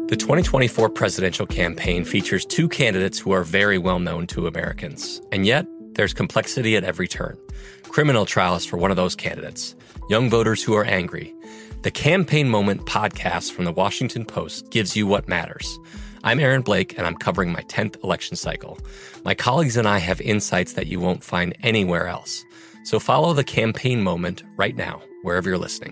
The 2024 presidential campaign features two candidates who are very well known to Americans. And yet, there's complexity at every turn. Criminal trials for one of those candidates. Young voters who are angry. The Campaign Moment podcast from the Washington Post gives you what matters. I'm Aaron Blake, and I'm covering my 10th election cycle. My colleagues and I have insights that you won't find anywhere else. So follow The Campaign Moment right now, wherever you're listening.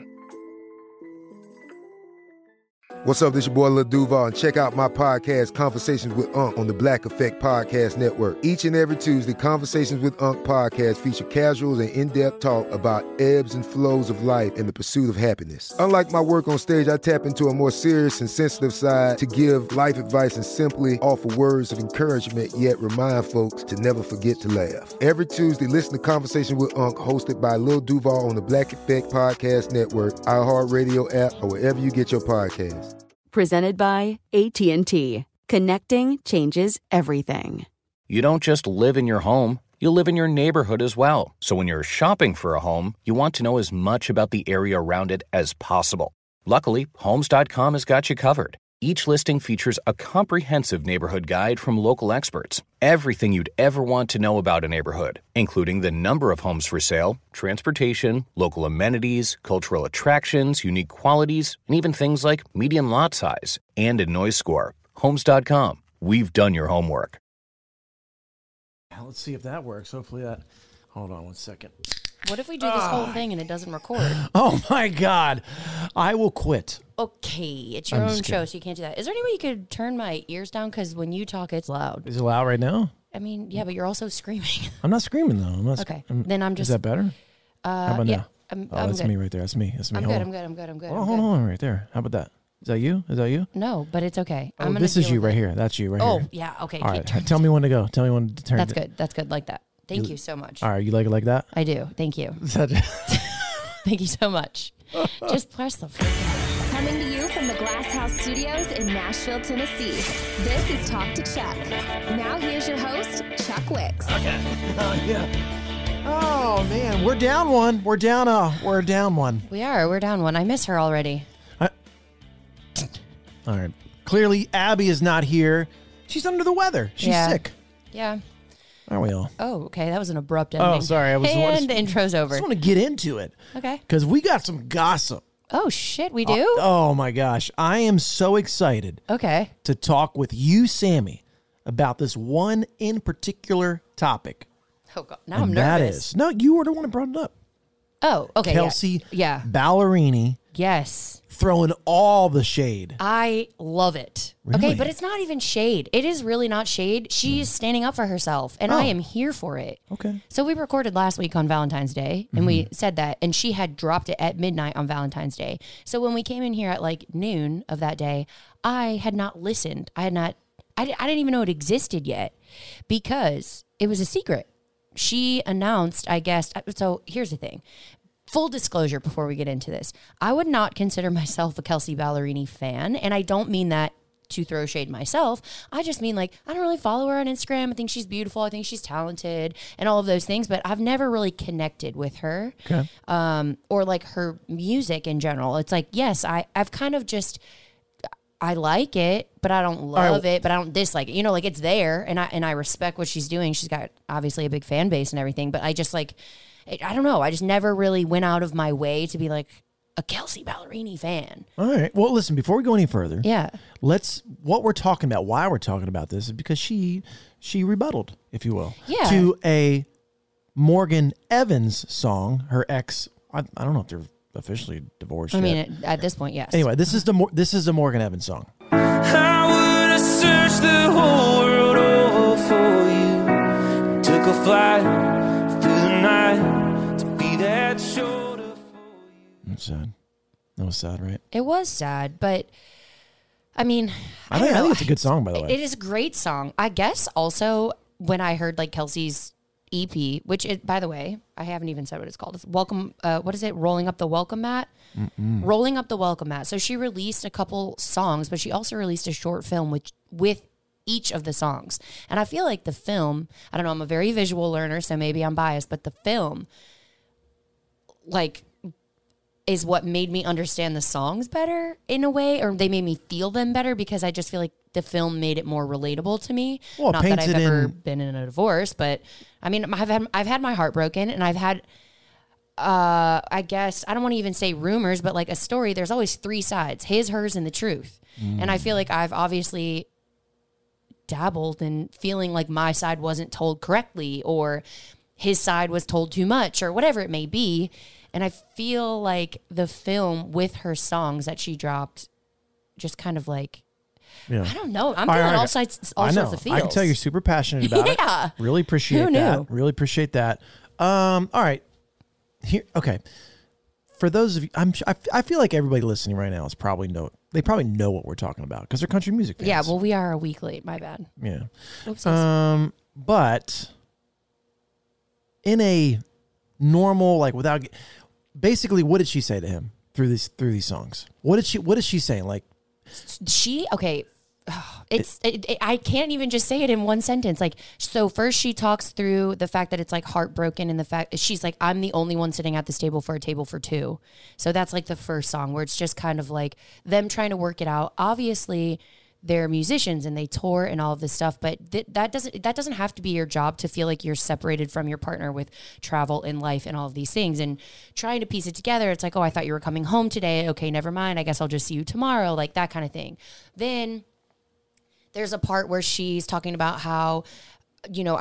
What's up, this your boy Lil Duval, and check out my podcast, Conversations with Unc, on the Black Effect Podcast Network. Each and every Tuesday, Conversations with Unc podcast feature casual and in-depth talk about ebbs and flows of life and the pursuit of happiness. Unlike my work on stage, I tap into a more serious and sensitive side to give life advice and simply offer words of encouragement, yet remind folks to never forget to laugh. Every Tuesday, listen to Conversation with Unc, hosted by Lil Duval on the Black Effect Podcast Network, iHeartRadio app, or wherever you get your podcasts. Presented by AT&T. Connecting changes everything. You don't just live in your home, you live in your neighborhood as well. So when you're shopping for a home, you want to know as much about the area around it as possible. Luckily, Homes.com has got you covered. Each listing features a comprehensive neighborhood guide from local experts. Everything you'd ever want to know about a neighborhood, including the number of homes for sale, transportation, local amenities, cultural attractions, unique qualities, and even things like median lot size and a noise score. Homes.com. We've done your homework. Let's see if that works. Hopefully that... Hold on one second. What if we do this whole thing and it doesn't record? Oh, my God. I will quit. Okay, it's your own show, so you can't do that. Is there any way you could turn my ears down? Because when you talk, it's loud. Is it loud right now? I mean, yeah, but you're also screaming. I'm not screaming, though. I'm not okay, then I'm just... Is that better? How about yeah, now? that's me right there. That's me. That's me. I'm good. Hold on, right there. How about that? Is that you? No, but it's okay. Oh, this is you right here. That's you right here. Oh, yeah, okay. All right, tell me when to go. Tell me when to turn. That's good, like that. Thank you so much. All right, you like it like that? I do. Thank you. Thank you so much. Just press the freaking... Coming to you from the Glass House Studios in Nashville, Tennessee. This is Talk to Chuck. Now here's your host, Chuck Wicks. Okay. Oh, yeah. Oh, man. We're down one. We're down one. We're down one. I miss her already. All right. Clearly, Abby is not here. She's under the weather. She's sick. Yeah. Aren't we all? Oh, okay. That was an abrupt ending. Oh, sorry. The intro's over. I just want to get into it. Okay. Because we got some gossip. Oh, shit. We do? Oh, my gosh. I am so excited. Okay. To talk with you, Sammy, about this one in particular topic. Oh, God. Now I'm nervous. You were the one that brought it up. Oh, okay. Kelsea Ballerini. Yes. Throwing all the shade. I love it. Really? Okay, but it's not even shade. It is really not shade. She's standing up for herself, and I am here for it. Okay. So we recorded last week on Valentine's Day, and we said that, and she had dropped it at midnight on Valentine's Day. So when we came in here at like noon of that day, I had not listened. I didn't even know it existed yet because it was a secret. She announced, I guess, so here's the thing. Full disclosure before we get into this. I would not consider myself a Kelsea Ballerini fan, and I don't mean that to throw shade myself. I just mean, like, I don't really follow her on Instagram. I think she's beautiful. I think she's talented and all of those things, but I've never really connected with her or, like, her music in general. It's like, yes, I've kind of just... I like it, but I don't love it, but I don't dislike it. You know, like, it's there, and I respect what she's doing. She's got, obviously, a big fan base and everything, but I just, like... I don't know. I just never really went out of my way to be like a Kelsea Ballerini fan. All right. Well, listen, before we go any further, what we're talking about, why we're talking about this is because she rebutted, if you will, to a Morgan Evans song, her ex. I don't know if they're officially divorced yet. I mean, at this point, yes. Anyway, this is the Morgan Evans song. I would have searched the whole world over for you. Took a flight through the night. That's sad. That was sad, right? It was sad, but I mean, I think it's a good song, by the way. It is a great song. I guess also when I heard like Kelsey's EP, which by the way, I haven't even said what it's called. It's Welcome. What is it? Rolling Up the Welcome Mat. Rolling Up the Welcome Mat. So she released a couple songs, but she also released a short film with each of the songs. And I feel like the film, I don't know, I'm a very visual learner, so maybe I'm biased, but the film, like, is what made me understand the songs better in a way, or they made me feel them better because I just feel like the film made it more relatable to me. Well, not that I've ever been in a divorce, but I mean, I've had my heart broken, and I've had, I guess, I don't want to even say rumors, but like a story, there's always 3 sides, his, hers, and the truth. And I feel like I've obviously dabbled in feeling like my side wasn't told correctly, or his side was told too much, or whatever it may be. And I feel like the film with her songs that she dropped just kind of like, I don't know. I'm feeling all sorts of feels. I can tell you're super passionate about it. Really appreciate that. Really appreciate that. All right. Here, okay. For those of you, I feel like everybody listening right now is probably know what we're talking about because they're country music fans. Yeah, well, we are a week late. My bad. Yeah. Oopsies. But in a normal, like without, basically, what did she say to him through these songs? What is she saying? Like, I can't even just say it in one sentence. Like, so first she talks through the fact that it's like heartbroken, and the fact she's like, I'm the only one sitting at this table for a table for 2. So that's like the first song where it's just kind of like them trying to work it out. Obviously they're musicians and they tour and all of this stuff, but that doesn't have to be your job to feel like you're separated from your partner with travel in life and all of these things. And trying to piece it together, it's like, oh, I thought you were coming home today. Okay, never mind. I guess I'll just see you tomorrow. Like that kind of thing. Then there's a part where she's talking about how, you know,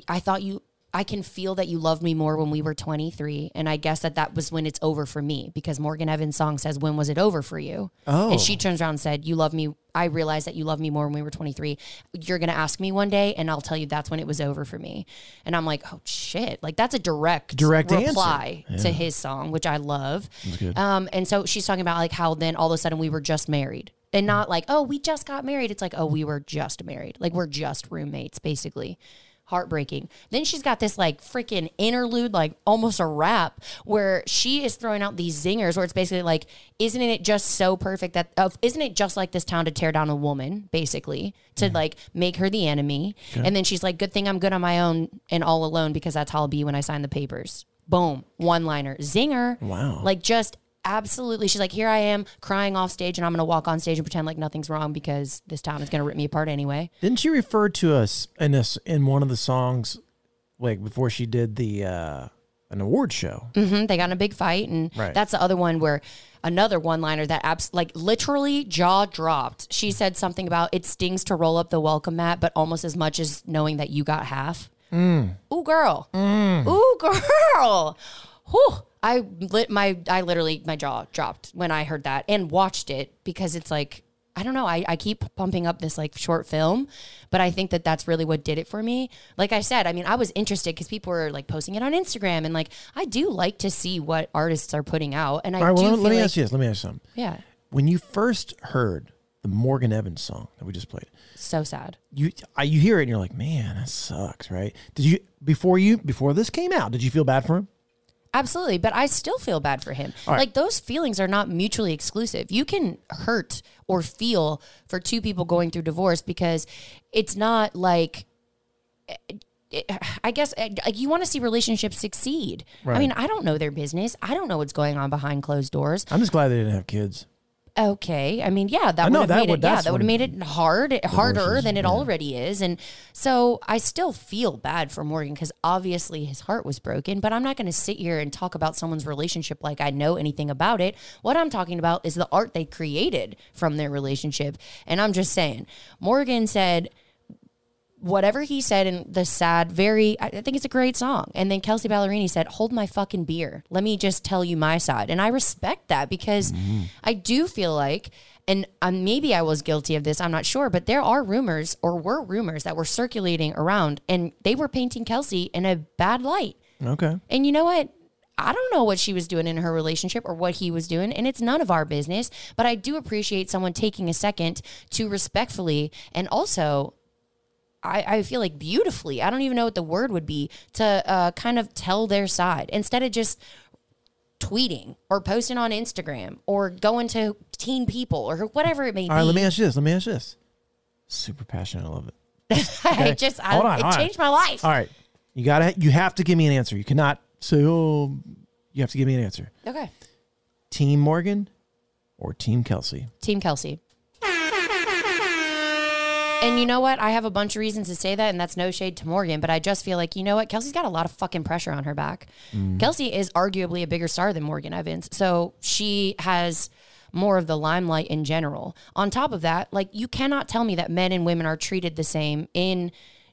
I can feel that you loved me more when we were 23. And I guess that was when it's over for me, because Morgan Evans' song says, when was it over for you? Oh. And she turns around and said, you love me. I realized that you love me more when we were 23. You're going to ask me one day and I'll tell you that's when it was over for me. And I'm like, oh shit. Like that's a direct reply to his song, which I love. That's good. And so she's talking about like how then all of a sudden we were just married. And not like, oh, we just got married. It's like, oh, we were just married. Like we're just roommates, basically. Heartbreaking. Then she's got this like freaking interlude, like almost a rap, where she is throwing out these zingers where it's basically like, isn't it just so perfect that, isn't it just like this town to tear down a woman, basically, to like make her the enemy? Okay. And then she's like, good thing I'm good on my own and all alone because that's how I'll be when I sign the papers. Boom. One-liner. Zinger. Wow. Like just absolutely. She's like, here I am crying off stage and I'm going to walk on stage and pretend like nothing's wrong because this town is going to rip me apart anyway. Didn't she refer to us in one of the songs, like before she did the an award show? Mm-hmm. They got in a big fight, and that's the other one where another one-liner that like literally jaw dropped. She said something about it stings to roll up the welcome mat, but almost as much as knowing that you got half. Ooh, girl. Ooh, girl. Whew. My jaw dropped when I heard that and watched it, because it's like, I don't know. I keep pumping up this like short film, but I think that's really what did it for me. Like I said, I mean, I was interested because people were like posting it on Instagram, and like, I do like to see what artists are putting out. And let me ask you something. Yeah. When you first heard the Morgan Evans song that we just played, so sad. You hear it and you're like, man, that sucks, right? Did you, before this came out, did you feel bad for him? Absolutely, but I still feel bad for him. Right. Like, those feelings are not mutually exclusive. You can hurt or feel for two people going through divorce, because it's not like, I guess, like, you want to see relationships succeed. Right. I mean, I don't know their business. I don't know what's going on behind closed doors. I'm just glad they didn't have kids. Okay. I mean, yeah, that would have made it harder than it already is. And so I still feel bad for Morgan, because obviously his heart was broken, but I'm not going to sit here and talk about someone's relationship like I know anything about it. What I'm talking about is the art they created from their relationship. And I'm just saying, Morgan said whatever he said in the sad, I think it's a great song. And then Kelsea Ballerini said, hold my fucking beer. Let me just tell you my side. And I respect that, because I do feel like, and maybe I was guilty of this, I'm not sure, but there are rumors, or were rumors, that were circulating around, and they were painting Kelsea in a bad light. Okay. And you know what? I don't know what she was doing in her relationship or what he was doing, and it's none of our business, but I do appreciate someone taking a second to respectfully, and also I feel like beautifully, I don't even know what the word would be, to kind of tell their side instead of just tweeting or posting on Instagram or going to teen people or whatever it may be. All right, let me ask you this. Super passionate. I love it. Okay. It changed my life. All right. You have to give me an answer. You cannot say, oh, you have to give me an answer. Okay. Team Morgan or Team Kelsey? Team Kelsey. And you know what? I have a bunch of reasons to say that, and that's no shade to Morgan, but I just feel like, you know what? Kelsey's got a lot of fucking pressure on her back. Kelsey is arguably a bigger star than Morgan Evans, so she has more of the limelight in general. On top of that, like, you cannot tell me that men and women are treated the same in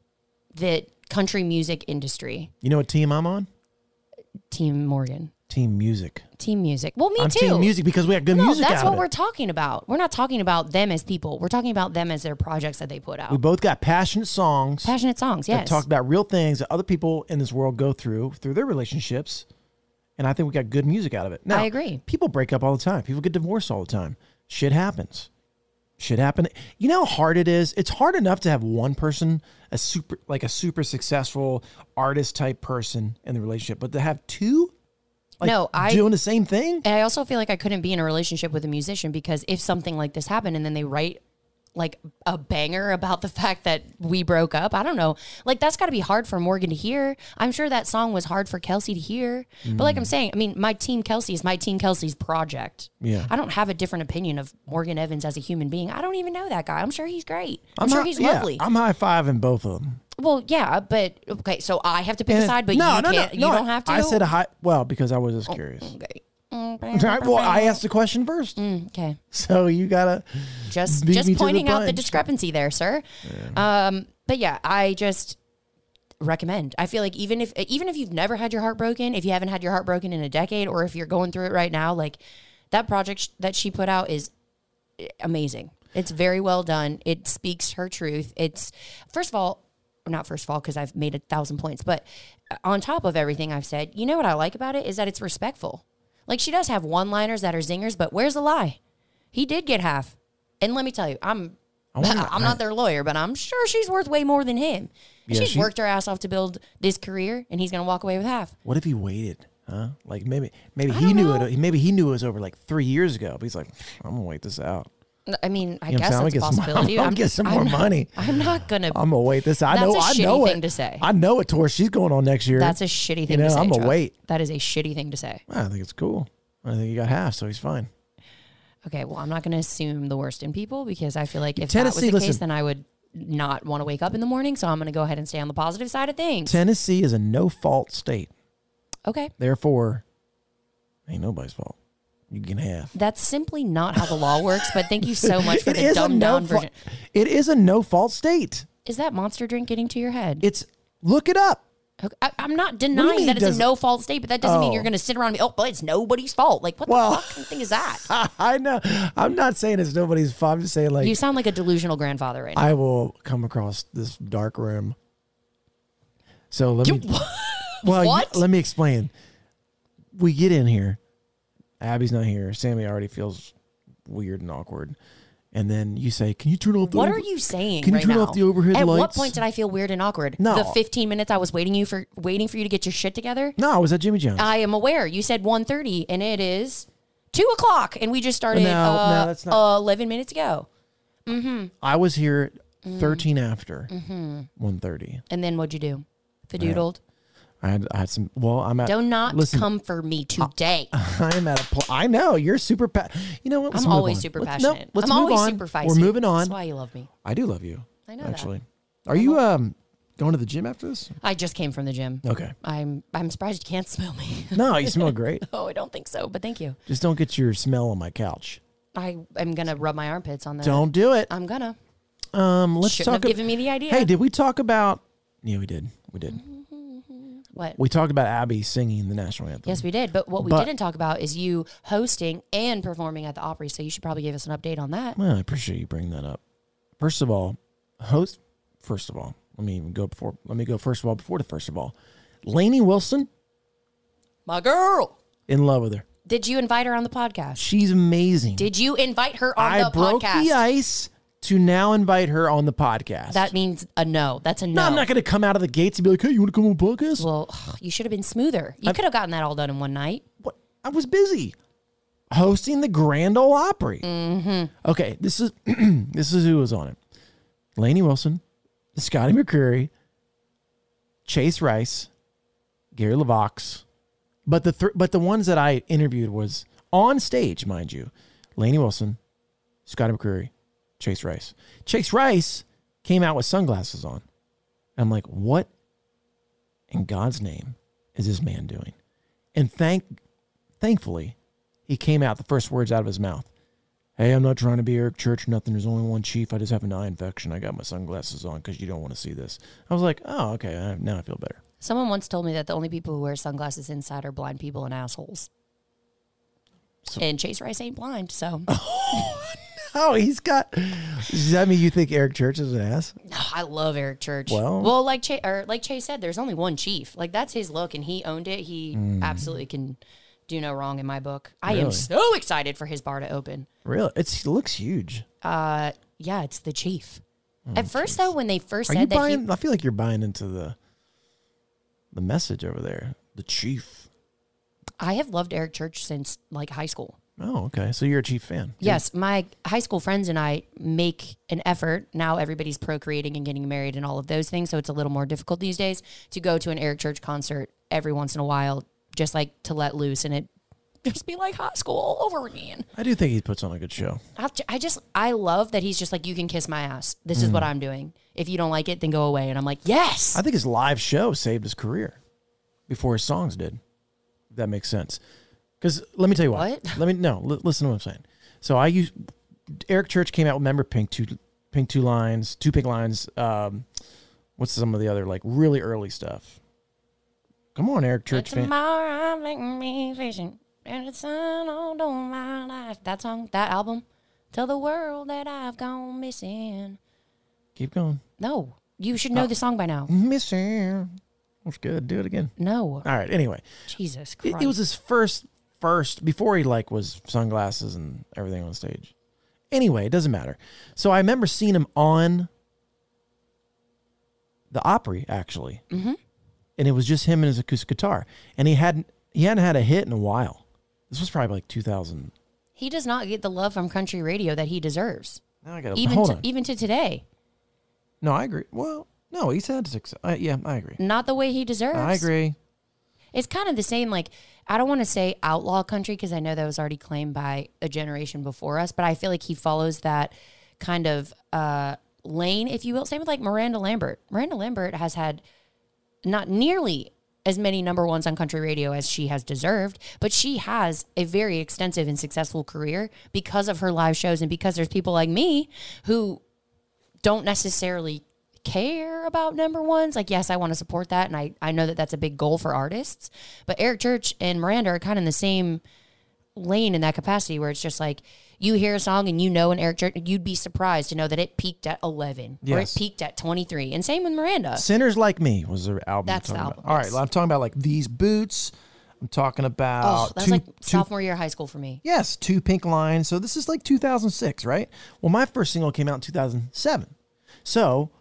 the country music industry. You know what team I'm on? Team Morgan. Team Music. Team Music. Well, me I'm too. Team Music because we have good music out that's of what it. we're talking about. We're not talking about them as people. We're talking about them as their projects that they put out. We both got passionate songs. Passionate songs, that yes. talk about real things that other people in this world go through their relationships. And I think we got good music out of it. Now, I agree. People break up all the time. People get divorced all the time. Shit happens. Shit happen. You know how hard it is? It's hard enough to have one person, a super successful artist type person in the relationship, but to have two doing the same thing? And I also feel like I couldn't be in a relationship with a musician because if something like this happened and then they write like a banger about the fact that we broke up, I don't know. Like, that's got to be hard for Morgan to hear. I'm sure that song was hard for Kelsey to hear. But like I'm saying, I mean, my Team Kelsey is my Team Kelsey's project. Yeah. I don't have a different opinion of Morgan Evans as a human being. I don't even know that guy. I'm sure he's great. I'm sure he's lovely. I'm high-fiving both of them. Well, yeah, but okay, so I have to pick a side, but you don't have to. I said because I was just curious. Okay. Well, I asked the question first. Okay. So you gotta just pointing out the discrepancy there, sir. Yeah. But yeah, I just recommend. I feel like even if you've never had your heart broken, if you haven't had your heart broken in a decade, or if you're going through it right now, like, that project that she put out is amazing. It's very well done. It speaks her truth. It's not first of all, because I've made 1,000 points, but on top of everything I've said, you know what I like about it is that it's respectful. Like, she does have one-liners that are zingers, but where's the lie? He did get half. And let me tell you, I'm not their lawyer, but I'm sure she's worth way more than him. Yeah, she's worked her ass off to build this career, and he's going to walk away with half. What if he waited? Huh? Like, maybe he knew it. Maybe he knew it was over like 3 years ago. But he's like, I'm gonna wait this out. I mean, I guess that's a possibility. I'm gonna get some more money. I'm not gonna. I'm gonna wait this out. That's a shitty it. thing to say. I know what tour she's going on next year. That's a shitty thing to say. I'm gonna wait. That is a shitty thing to say. I think it's cool. I think he got half, so he's fine. Okay, well, I'm not gonna assume the worst in people because I feel like if that was the case, then I would not want to wake up in the morning. So I'm gonna go ahead and stay on the positive side of things. Tennessee is a no-fault state. Okay. Therefore, ain't nobody's fault. You can have. That's simply not how the law works, but thank you so much for the dumbed-down version. It is a no-fault state. Is that monster drink getting to your head? Look it up. Okay. I'm not denying that it's a no-fault state, but that doesn't mean you're going to sit around and be, but it's nobody's fault. Like, what the fucking thing is that? I know. I'm not saying it's nobody's fault. I'm just saying, like... You sound like a delusional grandfather right now. I will come across this dark room. So let me... What? Let me explain. We get in here. Abby's not here. Sammy already feels weird and awkward. And then you say, can you turn off the... What are you saying Can you turn off the overhead lights? At what point did I feel weird and awkward? No. The 15 minutes I was waiting for you to get your shit together? No, I was at Jimmy John's. I am aware. You said 1:30 and it is 2 o'clock and we just started no, that's not... 11 minutes ago. Mm-hmm. I was here 13 after 1:30. And then what'd you do? Fadoodled? I had some. Well, I'm at. Do not come for me today. I'm at a. I know you're super. You know what? I'm always super passionate. Let's I'm move always on. super feisty. We're moving on. That's why you love me. I do love you. I know actually. that. Are you going to the gym after this? I just came from the gym. Okay. I'm surprised you can't smell me. No, you smell great. Oh, I don't think so, but thank you. Just don't get your smell on my couch. I am gonna rub my armpits on that. Don't do it. I'm gonna. Let's Shouldn't have given me the idea. Hey, did we talk about? Yeah, we did. We did. What? We talked about Abby singing the national anthem. Yes, we did. But what we didn't talk about is you hosting and performing at the Opry. So you should probably give us an update on that. Well, I appreciate you bringing that up. First of all, let me go before the first of all. Lainey Wilson. My girl. In love with her. Did you invite her on the podcast? She's amazing. Did you invite her on the podcast? I broke the ice to now invite her on the podcast. That means a no. That's a no. No, I'm not going to come out of the gates and be like, hey, you want to come on the podcast? Well, you should have been smoother. You could have gotten that all done in one night. What? I was busy hosting the Grand Ole Opry. Mm-hmm. Okay, this is who was on it. Lainey Wilson, Scotty McCreery, Chase Rice, Gary LaVox. But the ones that I interviewed was On stage, mind you, Lainey Wilson, Scotty McCreery, Chase Rice. Chase Rice came out with sunglasses on. And I'm like, what in God's name is this man doing? And thankfully, he came out, the first words out of his mouth. Hey, I'm not trying to be Eric Church or nothing. There's only one chief. I just have an eye infection. I got my sunglasses on because you don't want to see this. I was like, oh, okay. Now I feel better. Someone once told me that the only people who wear sunglasses inside are blind people and assholes. And Chase Rice ain't blind, so. Oh, he's got. Does that mean you think Eric Church is an ass? No, I love Eric Church. Well, like Chase said, there's only one chief. Like, that's his look, and he owned it. He absolutely can do no wrong in my book. Really? I am so excited for his bar to open. Really? It looks huge. Yeah, it's the chief. At first, though, when they first said I feel like you're buying into the message over there. The chief. I have loved Eric Church since, like, high school. Oh, okay. So you're a Chief fan. Yes. My high school friends and I make an effort. Now everybody's procreating and getting married and all of those things, so it's a little more difficult these days to go to an Eric Church concert every once in a while, just like to let loose and it just be like high school all over again. I do think he puts on a good show. I love that he's just like, you can kiss my ass. This is what I'm doing. If you don't like it, then go away. And I'm like, yes. I think his live show saved his career before his songs did. If that makes sense. Because let me tell you what. Listen to what I'm saying. So Eric Church came out with, remember, two pink lines. What's some of the other, like, really early stuff? Come on, Eric Church fan. Tomorrow I'm making me fishing, and it's sun all over my life. That song, that album. Tell the world that I've gone missing. Keep going. No, you should know the song by now. Missing. That's good. Do it again. No. All right. Anyway. Jesus Christ. It was his first before he like was sunglasses and everything on stage. Anyway, it doesn't matter. So I remember seeing him on the Opry, actually. Mm-hmm. And it was just him and his acoustic guitar. And he hadn't had a hit in a while. This was probably like 2000. He does not get the love from country radio that he deserves. Now I gotta, even to today. No, I agree. Well, no, he's had success. Yeah, I agree. Not the way he deserves. I agree. It's kind of the same, like, I don't want to say outlaw country because I know that was already claimed by a generation before us, but I feel like he follows that kind of lane, if you will. Same with, like, Miranda Lambert. Miranda Lambert has had not nearly as many number ones on country radio as she has deserved, but she has a very extensive and successful career because of her live shows and because there's people like me who don't necessarily care about number ones. Like, yes, I want to support that, and I know that that's a big goal for artists, but Eric Church and Miranda are kind of in the same lane in that capacity where it's just like, you hear a song and you know an Eric Church, you'd be surprised to know that it peaked at 11 or it peaked at 23, and same with Miranda. Sinners Like Me was their album. That's the album. All right, I'm talking about like These Boots. I'm talking about that's like sophomore year of high school for me. Yes, Two Pink Lines. So this is like 2006, right? Well, my first single came out in 2007. So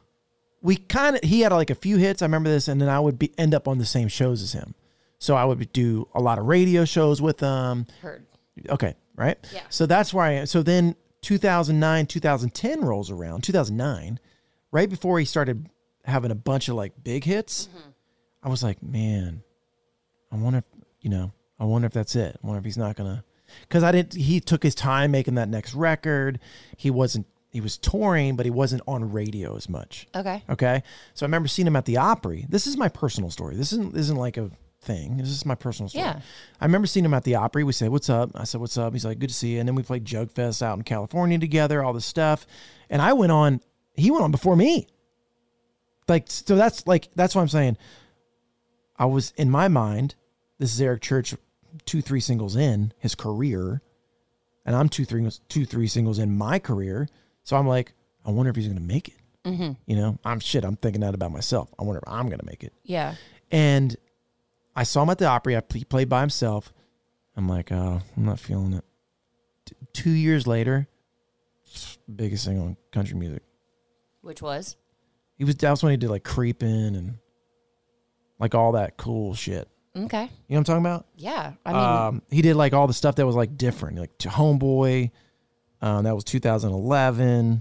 he had like a few hits. I remember this, and then I would end up on the same shows as him. So I would do a lot of radio shows with him. Heard. Okay, right? Yeah. So that's where so then 2009, 2010 rolls around, 2009, right before he started having a bunch of like big hits. Mm-hmm. I was like, man, I wonder if that's it. I wonder if he's not going to, because he took his time making that next record. He was touring, but he wasn't on radio as much. Okay. So I remember seeing him at the Opry. This is my personal story. This isn't like a thing. This is my personal story. Yeah. I remember seeing him at the Opry. We said, "What's up?" I said, "What's up?" He's like, "Good to see you." And then we played Jug Fest out in California together, all this stuff. And he went on before me. Like, so that's what I'm saying. I was, in my mind, this is Eric Church 2-3 singles in his career, and I'm 2-3 singles in my career. So I'm like, I wonder if he's going to make it. Mm-hmm. I'm thinking that about myself. I wonder if I'm going to make it. Yeah. And I saw him at the Opry. He played by himself. I'm like, oh, I'm not feeling it. 2 years later, biggest single in country music. Which was? That was when he did like Creepin' and like all that cool shit. Okay. You know what I'm talking about? Yeah. I mean, he did like all the stuff that was like different, like Homeboy. That was 2011.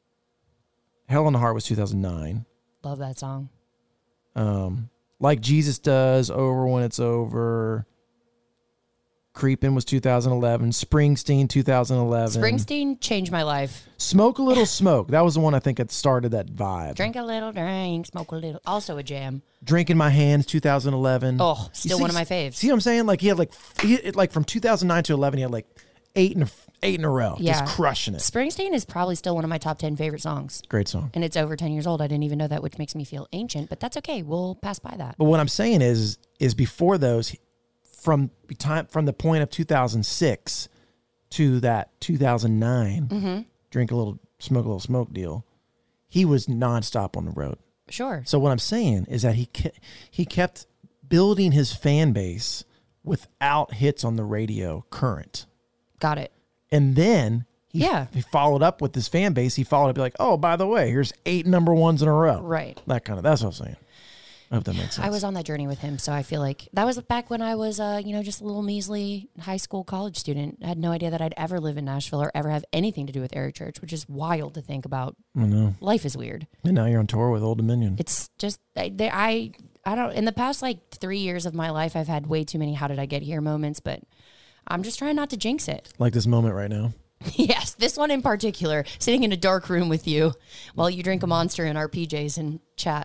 Hell in the Heart was 2009. Love that song. Like Jesus Does, Over When It's Over. Creepin' was 2011. Springsteen, 2011. Springsteen changed my life. Smoke a Little Smoke. That was the one I think that started that vibe. Drink a little drink, smoke a little. Also a jam. Drink in My Hands, 2011. Oh, still one of my faves. See what I'm saying? Like he had like from 2009 to 11, he had like eight in a row. Yeah. Just crushing it. Springsteen is probably still one of my top 10 favorite songs. Great song. And it's over 10 years old. I didn't even know that, which makes me feel ancient, but that's okay. We'll pass by that. But what I'm saying is before those, from the point of 2006 to that 2009, Drink a Little, Smoke a Little Smoke deal, he was nonstop on the road. Sure. So what I'm saying is that he kept building his fan base without hits on the radio current. Got it. And then he followed up with his fan base. He followed up like, oh, by the way, here's 8 number ones in a row. Right. That's what I'm saying. I hope that makes sense. I was on that journey with him, so I feel like that was back when I was, just a little measly high school college student. I had no idea that I'd ever live in Nashville or ever have anything to do with Eric Church, which is wild to think about. I know. Life is weird. And now you're on tour with Old Dominion. It's just, I don't, in the past 3 years of my life, I've had way too many how did I get here moments, but I'm just trying not to jinx it. Like this moment right now. Yes, this one in particular, sitting in a dark room with you while you drink a Monster in our PJs and chat.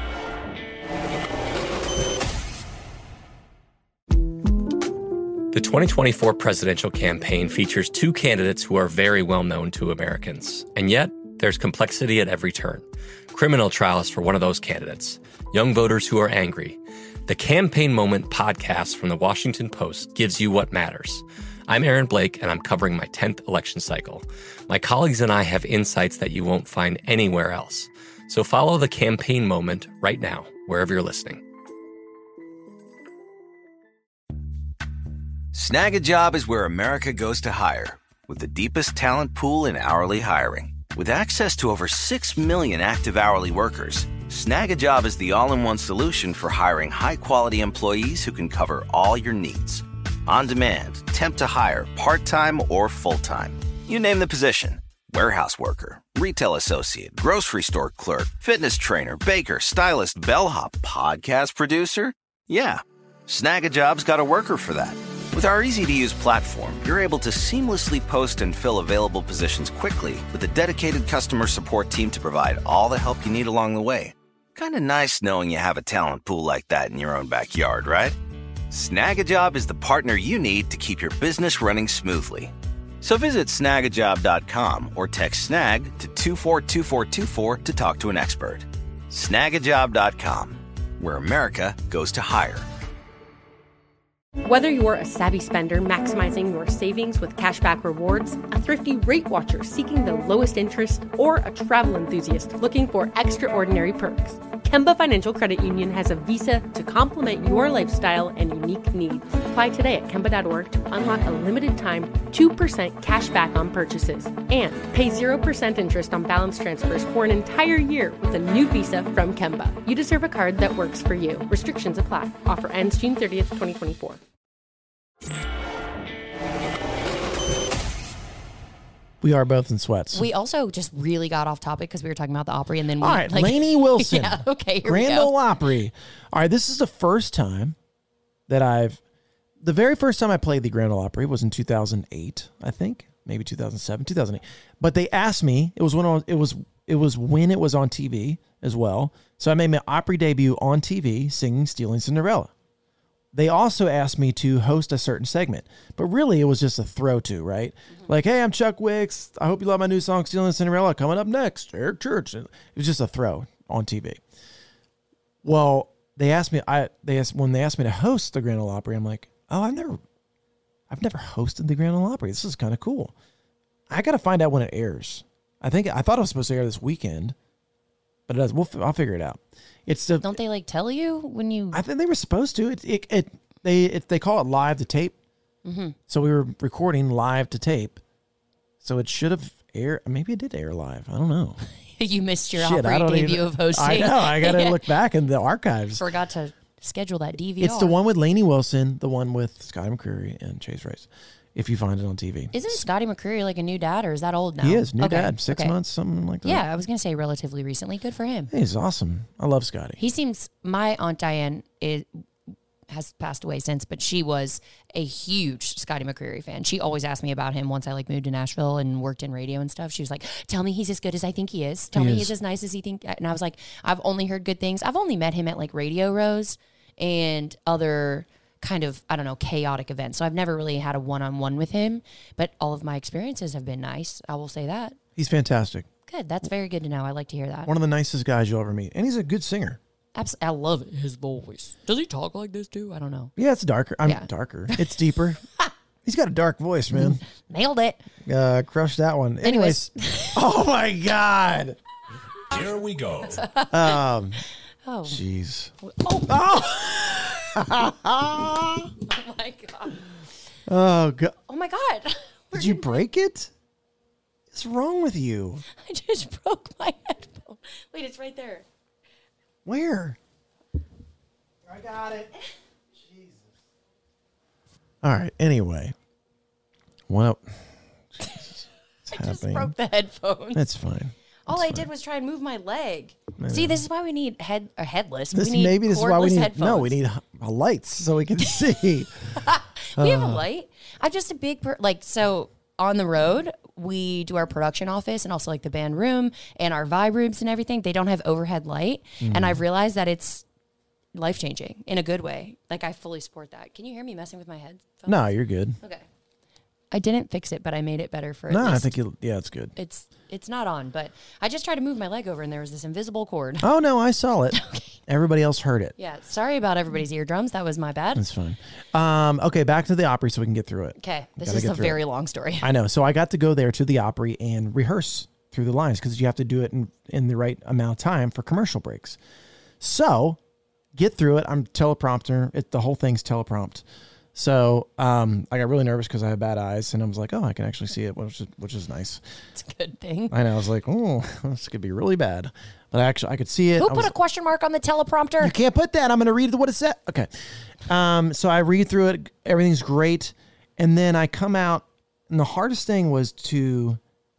The 2024 presidential campaign features 2 candidates who are very well known to Americans. And yet, there's complexity at every turn. Criminal trials for one of those candidates. Young voters who are angry. The Campaign Moment podcast from the Washington Post gives you what matters. I'm Aaron Blake, and I'm covering my 10th election cycle. My colleagues and I have insights that you won't find anywhere else. So follow The Campaign Moment right now, wherever you're listening. Snag a Job is where America goes to hire, with the deepest talent pool in hourly hiring. With access to over 6 million active hourly workers, Snag a Job is the all-in-one solution for hiring high-quality employees who can cover all your needs. On demand, temp to hire, part-time or full-time. You name the position. Warehouse worker, retail associate, grocery store clerk, fitness trainer, baker, stylist, bellhop, podcast producer. Yeah, Snag a Job's got a worker for that. With our easy-to-use platform, you're able to seamlessly post and fill available positions quickly with a dedicated customer support team to provide all the help you need along the way. Kind of nice knowing you have a talent pool like that in your own backyard, right? Snag a Job is the partner you need to keep your business running smoothly. So visit snagajob.com or text SNAG to 242424 to talk to an expert. Snagajob.com, where America goes to hire. Whether you're a savvy spender maximizing your savings with cashback rewards, a thrifty rate watcher seeking the lowest interest, or a travel enthusiast looking for extraordinary perks, Kemba Financial Credit Union has a visa to complement your lifestyle and unique needs. Apply today at Kemba.org to unlock a limited time 2% cash back on purchases and pay 0% interest on balance transfers for an entire year with a new visa from Kemba. You deserve a card that works for you. Restrictions apply. Offer ends June 30th, 2024. We are both in sweats. We also just really got off topic because we were talking about the Opry, and then all right, Lainey Wilson. Yeah, okay, here Grand we go. Ole Opry. All right, this is the first time that the very first time I played the Grand Ole Opry was in 2008, I think, maybe 2007, 2008. But they asked me. It was when it was on TV as well. So I made my Opry debut on TV singing "Stealing Cinderella." They also asked me to host a certain segment, but really it was just a throw to, right? Mm-hmm. Like, hey, I'm Chuck Wicks. I hope you love my new song, Stealing Cinderella. Coming up next, Eric Church. It was just a throw on TV. Well, when they asked me to host the Grand Ole Opry, I'm like, oh, I've never hosted the Grand Ole Opry. This is kind of cool. I got to find out when it airs. I thought it was supposed to air this weekend, but it does. I'll figure it out. Don't they tell you when you? I think they were supposed to. They call it live to tape. Mm-hmm. So we were recording live to tape. So it should have aired. Maybe it did air live. I don't know. You missed your Opry debut of hosting. I know. I got to look back in the archives. Forgot to schedule that DVR. It's the one with Lainey Wilson, the one with Scotty McCreery and Chase Rice. If you find it on TV. Isn't Scotty McCreery like a new dad, or is that old now? He is, new dad, 6 months, something like that. Yeah, I was going to say relatively recently. Good for him. He's awesome. I love Scotty. He seems, my Aunt Diane has passed away since, but she was a huge Scotty McCreery fan. She always asked me about him once I like moved to Nashville and worked in radio and stuff. She was like, tell me he's as good as I think he is. Tell me he's as nice as you think. And I was like, I've only heard good things. I've only met him at like Radio Rows and other kind of, I don't know, chaotic events. So I've never really had a one-on-one with him, but all of my experiences have been nice. I will say that. He's fantastic. Good. That's very good to know. I like to hear that. One of the nicest guys you'll ever meet. And he's a good singer. I love it. His voice. Does he talk like this too? I don't know. Yeah, it's darker. Darker. It's deeper. He's got a dark voice, man. Nailed it. Crushed that one. Anyways. Oh, my God. Here we go. Jeez. Oh, my God. Oh, God. Oh, my God. Did you break it? What's wrong with you? I just broke my headphone. Wait, it's right there. Where? I got it. Jesus. All right. Anyway. Well, I just broke the headphone. That's fine. All I did was try and move my leg. See, this is why we need headless. Maybe this is why we need headphones. No, we need lights so we can see. We have a light. I'm just a big so on the road, we do our production office and also like the band room and our vibe rooms and everything. They don't have overhead light, and I've realized that it's life-changing in a good way. Like, I fully support that. Can you hear me messing with my headphones? No, you're good. Okay. I didn't fix it, but I made it better for No, I think it's good. It's not on, but I just tried to move my leg over and there was this invisible cord. Oh, no, I saw it. Okay. Everybody else heard it. Yeah, sorry about everybody's eardrums. That was my bad. That's fine. Okay, back to the Opry so we can get through it. Okay, this is a very long story. I know. So I got to go there to the Opry and rehearse through the lines because you have to do it in the right amount of time for commercial breaks. So get through it. I'm teleprompter. The whole thing's teleprompt. So I got really nervous because I have bad eyes, and I was like, oh, I can actually see it, which is nice. It's a good thing. I know. I was like, oh, this could be really bad. But actually, I could see it. Who put a question mark on the teleprompter? You can't put that. I'm going to read what it said. Okay. So I read through it. Everything's great. And then I come out, and the hardest thing was to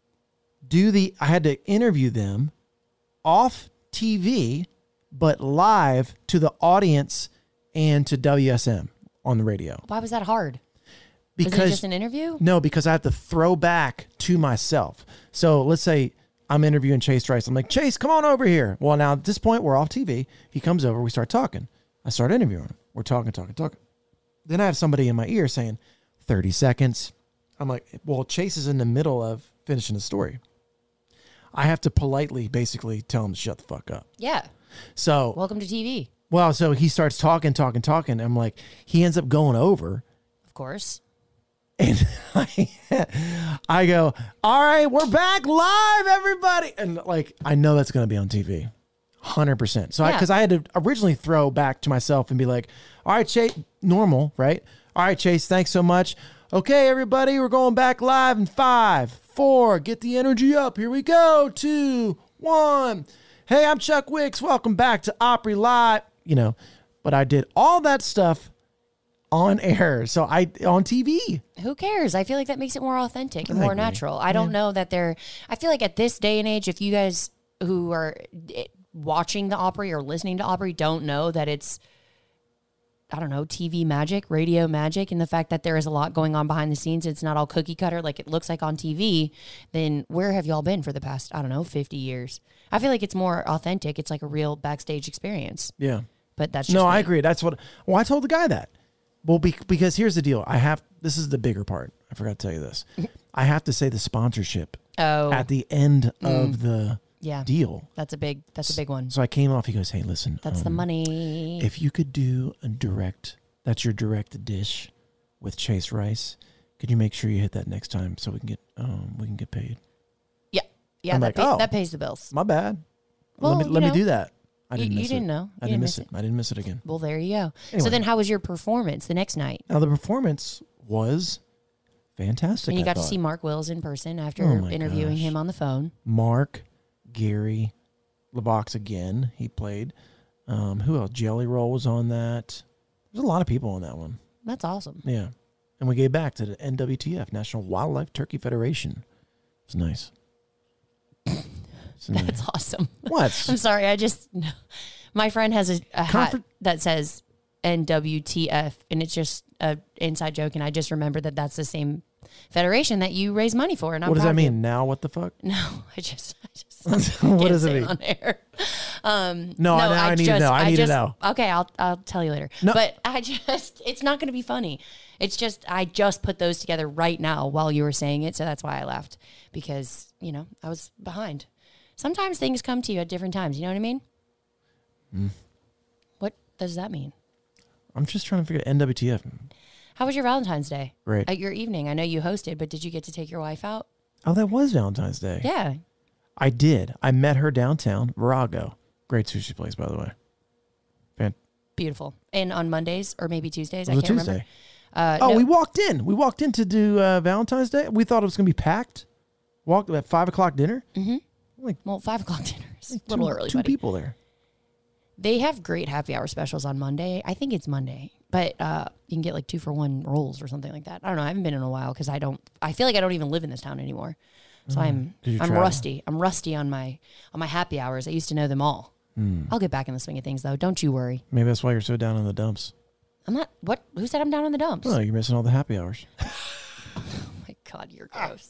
I had to interview them off TV, but live to the audience and to WSM. On the radio. Why was that hard? Because was it just an interview? No, because I have to throw back to myself. So let's say I'm interviewing Chase Rice. I'm like, Chase, come on over here. Well, now at this point, we're off TV. He comes over. We start talking. I start interviewing him. We're talking. Then I have somebody in my ear saying, 30 seconds. I'm like, well, Chase is in the middle of finishing the story. I have to politely basically tell him to shut the fuck up. Yeah. So welcome to TV. Well, so he starts talking. I'm like, he ends up going over. Of course. And I go, all right, we're back live, everybody. And like, I know that's going to be on TV. 100%. So because I had to originally throw back to myself and be like, all right, Chase, normal, right? All right, Chase, thanks so much. Okay, everybody, we're going back live in 5, 4, get the energy up. Here we go. 2, 1. Hey, I'm Chuck Wicks. Welcome back to Opry Live. But I did all that stuff on air. So on TV. Who cares? I feel like that makes it more authentic and more natural. I don't know that I feel like at this day and age, if you guys who are watching the Opry or listening to Opry don't know that it's, I don't know, TV magic, radio magic, and the fact that there is a lot going on behind the scenes. It's not all cookie cutter like it looks like on TV. Then where have y'all been for the past, 50 years? I feel like it's more authentic. It's like a real backstage experience. Yeah. But that's just me. I agree. That's what. Well, I told the guy that. Well, because here's the deal. This is the bigger part. I forgot to tell you this. I have to say the sponsorship at the end of the deal. That's a big one. So I came off. He goes, "Hey, listen. That's the money. If you could do that's your direct dish with Chase Rice. Could you make sure you hit that next time so we can get paid?" Yeah, yeah. That pays the bills. My bad. Well, let me do that. I didn't you miss didn't it. know. I didn't miss it. I didn't miss it again. Well, there you go. Anyway. So then how was your performance the next night? Now, the performance was fantastic. And you got to see Mark Wills in person after interviewing him on the phone. Mark, Gary, LeVox again. He played. Who else? Jelly Roll was on that. There's a lot of people on that one. That's awesome. Yeah. And we gave back to the NWTF, National Wildlife Turkey Federation. It's nice. That's awesome. What? I'm sorry. My friend has a hat that says NWTF, and it's just an inside joke. And I just remembered that that's the same federation that you raise money for. And I'm what does that mean? Now what the fuck? No, I just what does it mean on air. No, I need to know. I need to know. Okay, I'll tell you later. No. But it's not going to be funny. It's just I just put those together right now while you were saying it, so that's why I laughed, because I was behind. Sometimes things come to you at different times. You know what I mean? What does that mean? I'm just trying to figure out NWTF. How was your Valentine's Day? Great. At your evening. I know you hosted, but did you get to take your wife out? Oh, that was Valentine's Day. Yeah. I did. I met her downtown, Virago. Great sushi place, by the way. Beautiful. And on Mondays or maybe Tuesdays, it was I can't Tuesday. remember. We walked in. We walked in to do Valentine's Day. We thought it was going to be packed. Walked at 5 o'clock dinner. Well, 5 o'clock dinner is a little early. Two buddy. people there. They have great happy hour specials on Monday. I think it's Monday, but you can get like 2-for-1 rolls or something like that. I don't know. I haven't been in a while because I feel like I don't even live in this town anymore. So I'm rusty. I'm rusty on my happy hours. I used to know them all. I'll get back in the swing of things though. Don't you worry. Maybe that's why you're so down in the dumps. I'm not. What? Who said I'm down in the dumps? Oh, you're missing all the happy hours. Oh my God, you're gross.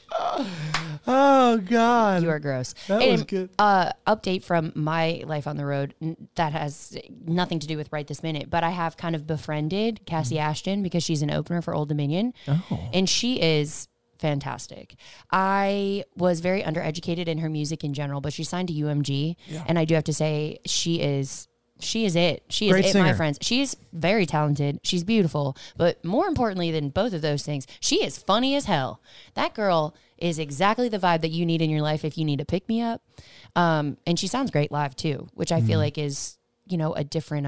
Oh God, you are gross. That was good. Update from my life on the road that has nothing to do with right this minute, but I have kind of befriended Cassie Ashton because she's an opener for Old Dominion, and she is fantastic. I was very undereducated in her music in general, but she signed to UMG, and I do have to say she is it. She is Great it, singer. my friends. She's very talented. She's beautiful. But more importantly than both of those things, she is funny as hell. That girl is exactly the vibe that you need in your life if you need to pick me up. And she sounds great live too, which I feel like is, a different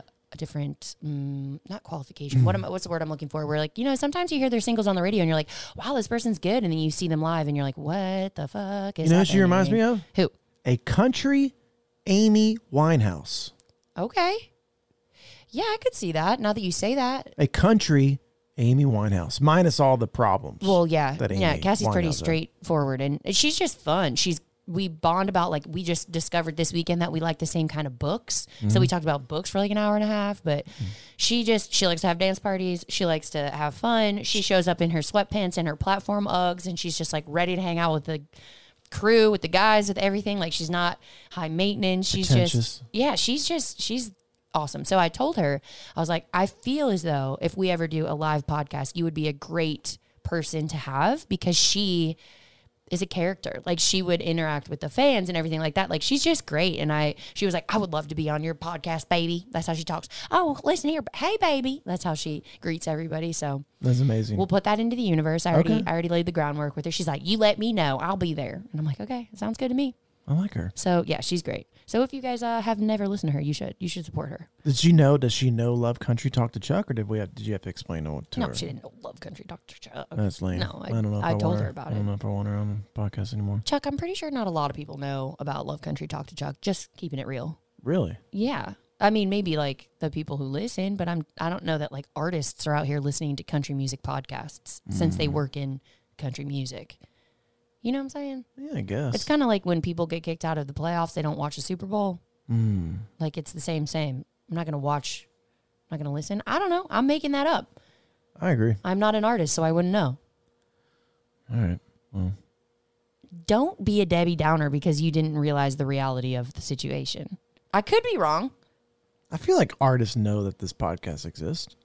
not qualification. What's the word I'm looking for? Where like, sometimes you hear their singles on the radio and you're like, wow, this person's good. And then you see them live and you're like, what the fuck is who she reminds me of? Who? A country Amy Winehouse. Okay. Yeah, I could see that. Now that you say that. A country Amy Winehouse, minus all the problems. Well, yeah. Yeah, Cassie's pretty straightforward, and she's just fun. We bond about, like, we just discovered this weekend that we like the same kind of books. So we talked about books for like an hour and a half, but she likes to have dance parties. She likes to have fun. She shows up in her sweatpants and her platform Uggs, and she's just like ready to hang out with the crew, with the guys, with everything. Like, she's not high maintenance. She's she's awesome. So I told her, I was like, I feel as though if we ever do a live podcast, you would be a great person to have because she is a character. Like, she would interact with the fans and everything like that. Like, she's just great. And she was like, I would love to be on your podcast, baby. That's how she talks. Oh, listen here. Hey, baby. That's how she greets everybody. So that's amazing. We'll put that into the universe. I already laid the groundwork with her. She's like, you let me know. I'll be there. And I'm like, okay, sounds good to me. I like her. So yeah, she's great. So if you guys have never listened to her, you should support her. Does she know Love Country Talk to Chuck, or did you have to explain to her? No, she didn't know Love Country Talk to Chuck. That's lame. No, I don't know. I told her about it. I don't know if I want her on the podcast anymore. Chuck, I'm pretty sure not a lot of people know about Love Country Talk to Chuck. Just keeping it real. Really? Yeah. I mean, maybe like the people who listen, but I don't know that like artists are out here listening to country music podcasts since they work in country music. You know what I'm saying? Yeah, I guess. It's kind of like when people get kicked out of the playoffs, they don't watch the Super Bowl. Like, it's the same. I'm not going to watch. I'm not going to listen. I don't know. I'm making that up. I agree. I'm not an artist, so I wouldn't know. All right. Well. Don't be a Debbie Downer because you didn't realize the reality of the situation. I could be wrong. I feel like artists know that this podcast exists.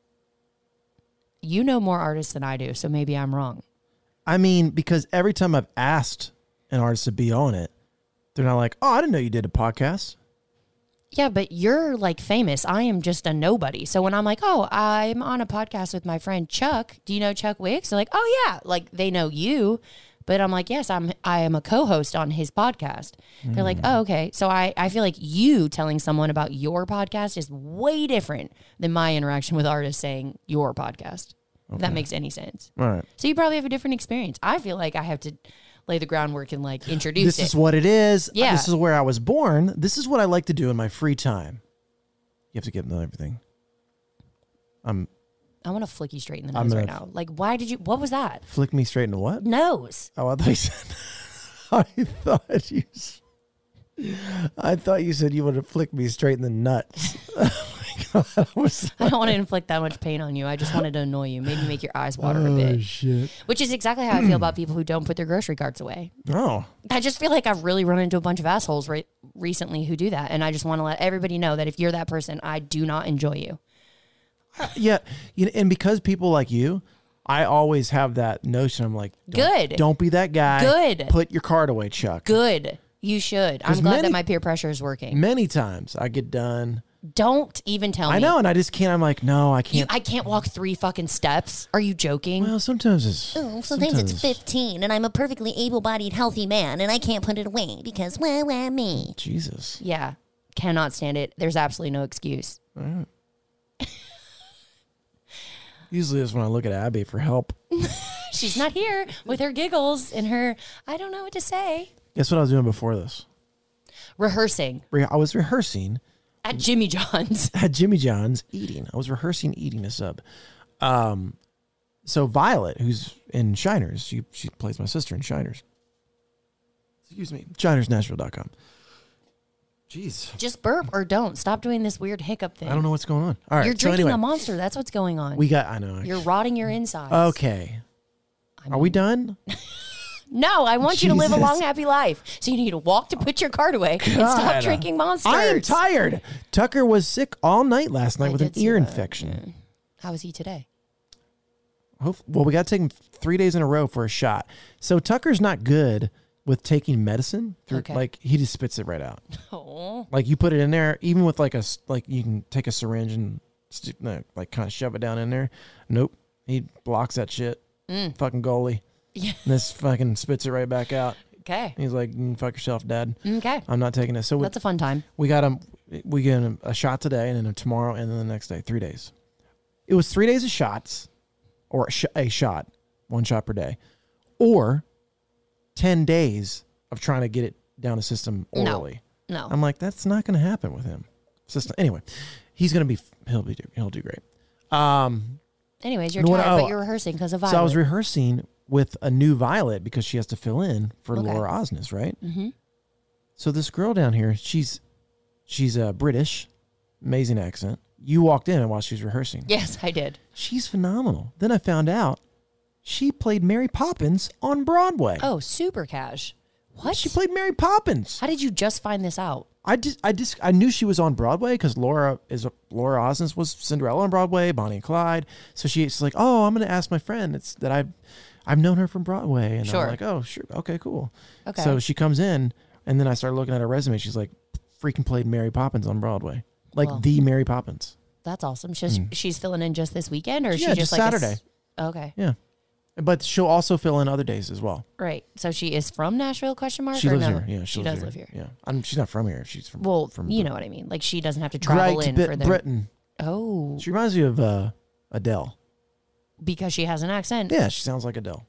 You know more artists than I do, so maybe I'm wrong. I mean, because every time I've asked an artist to be on it, they're not like, oh, I didn't know you did a podcast. Yeah, but you're like famous. I am just a nobody. So when I'm like, oh, I'm on a podcast with my friend Chuck. Do you know Chuck Wicks? They're like, oh yeah. Like, they know you. But I'm like, yes, I am a co-host on his podcast. They're like, oh, okay. So I feel like you telling someone about your podcast is way different than my interaction with artists saying your podcast. Okay. If that makes any sense. All right. So you probably have a different experience. I feel like I have to lay the groundwork and like introduce This is what it is. Yeah. This is where I was born. This is what I like to do in my free time. You have to get into everything. I want to flick you straight in the nose right now. Like, what was that? Flick me straight in the what? Nose. Oh, I thought you said you want to flick me straight in the nuts. God. I don't want to inflict that much pain on you. I just wanted to annoy you. Maybe make your eyes water a bit. Shit. Which is exactly how I feel about people who don't put their grocery carts away. Oh. I just feel like I've really run into a bunch of assholes recently who do that. And I just want to let everybody know that if you're that person, I do not enjoy you. Yeah. And because people like you, I always have that notion. I'm like, good. Don't be that guy. Good. Put your cart away, Chuck. Good. You should. I'm glad that my peer pressure is working. Many times I get done. Don't even tell me. I know, and I just can't. I'm like, no, I can't. I can't walk 3 fucking steps. Are you joking? Well, sometimes it's... sometimes it's 15, and I'm a perfectly able-bodied, healthy man, and I can't put it away because, well, me. Jesus. Yeah. Cannot stand it. There's absolutely no excuse. All right. Usually it's when I look at Abby for help. She's not here with her giggles and her, I don't know what to say. Guess what I was doing before this? Rehearsing. I was rehearsing. At Jimmy John's. At Jimmy John's, eating. I was rehearsing eating a sub. So Violet, who's in Shiners, she plays my sister in Shiners. Excuse me. ShinersNashville.com. Jeez. Just burp or don't. Stop doing this weird hiccup thing. I don't know what's going on. All right. You're drinking a Monster. That's what's going on. I know. You're rotting your insides. Okay. Are we done? No, I want you to live a long, happy life. So you need to walk to put your cart away and stop drinking Monsters. I am tired. Tucker was sick all night last night with an ear infection. How is he today? Well, we got to take him 3 days in a row for a shot. So Tucker's not good with taking medicine. Like, he just spits it right out. Oh. Like, you put it in there, even with you can take a syringe and kind of shove it down in there. Nope. He blocks that shit. Fucking goalie. Yeah. And this fucking spits it right back out. Okay. He's like, fuck yourself, Dad. Okay. I'm not taking this. So that's a fun time. We got him. We get him a shot today, and then tomorrow, and then the next day. 3 days. It was 3 days of shots, or a shot, 1 shot per day, or 10 days of trying to get it down the system orally. No. I'm like, that's not going to happen with him. Anyway, he's going to be. He'll do great. Anyways, you're tired, but you're rehearsing because of Violet. So I was rehearsing with a new Violet because she has to fill in for Laura Osnes, right? Mm-hmm. So this girl down here, she's British, amazing accent. You walked in while she was rehearsing. Yes, I did. She's phenomenal. Then I found out she played Mary Poppins on Broadway. Oh, super cash. What? She played Mary Poppins. How did you just find this out? I knew she was on Broadway because Laura Osnes was Cinderella on Broadway, Bonnie and Clyde. So she's like, oh, I'm going to ask my friend that I've known her from Broadway. And I'm like, oh, sure. Okay, cool. Okay. So she comes in, and then I started looking at her resume. She's like, freaking played Mary Poppins on Broadway. The Mary Poppins. That's awesome. She's filling in just this weekend, or is she just like Saturday? Okay. Yeah. But she'll also fill in other days as well. Right. So she is from Nashville, ? She lives here. Yeah, she does live here. Yeah. She's not from here. She's from... you know what I mean. Like, she doesn't have to travel in for Britain. Oh. She reminds me of Adele. Because she has an accent. Yeah, she sounds like Adele.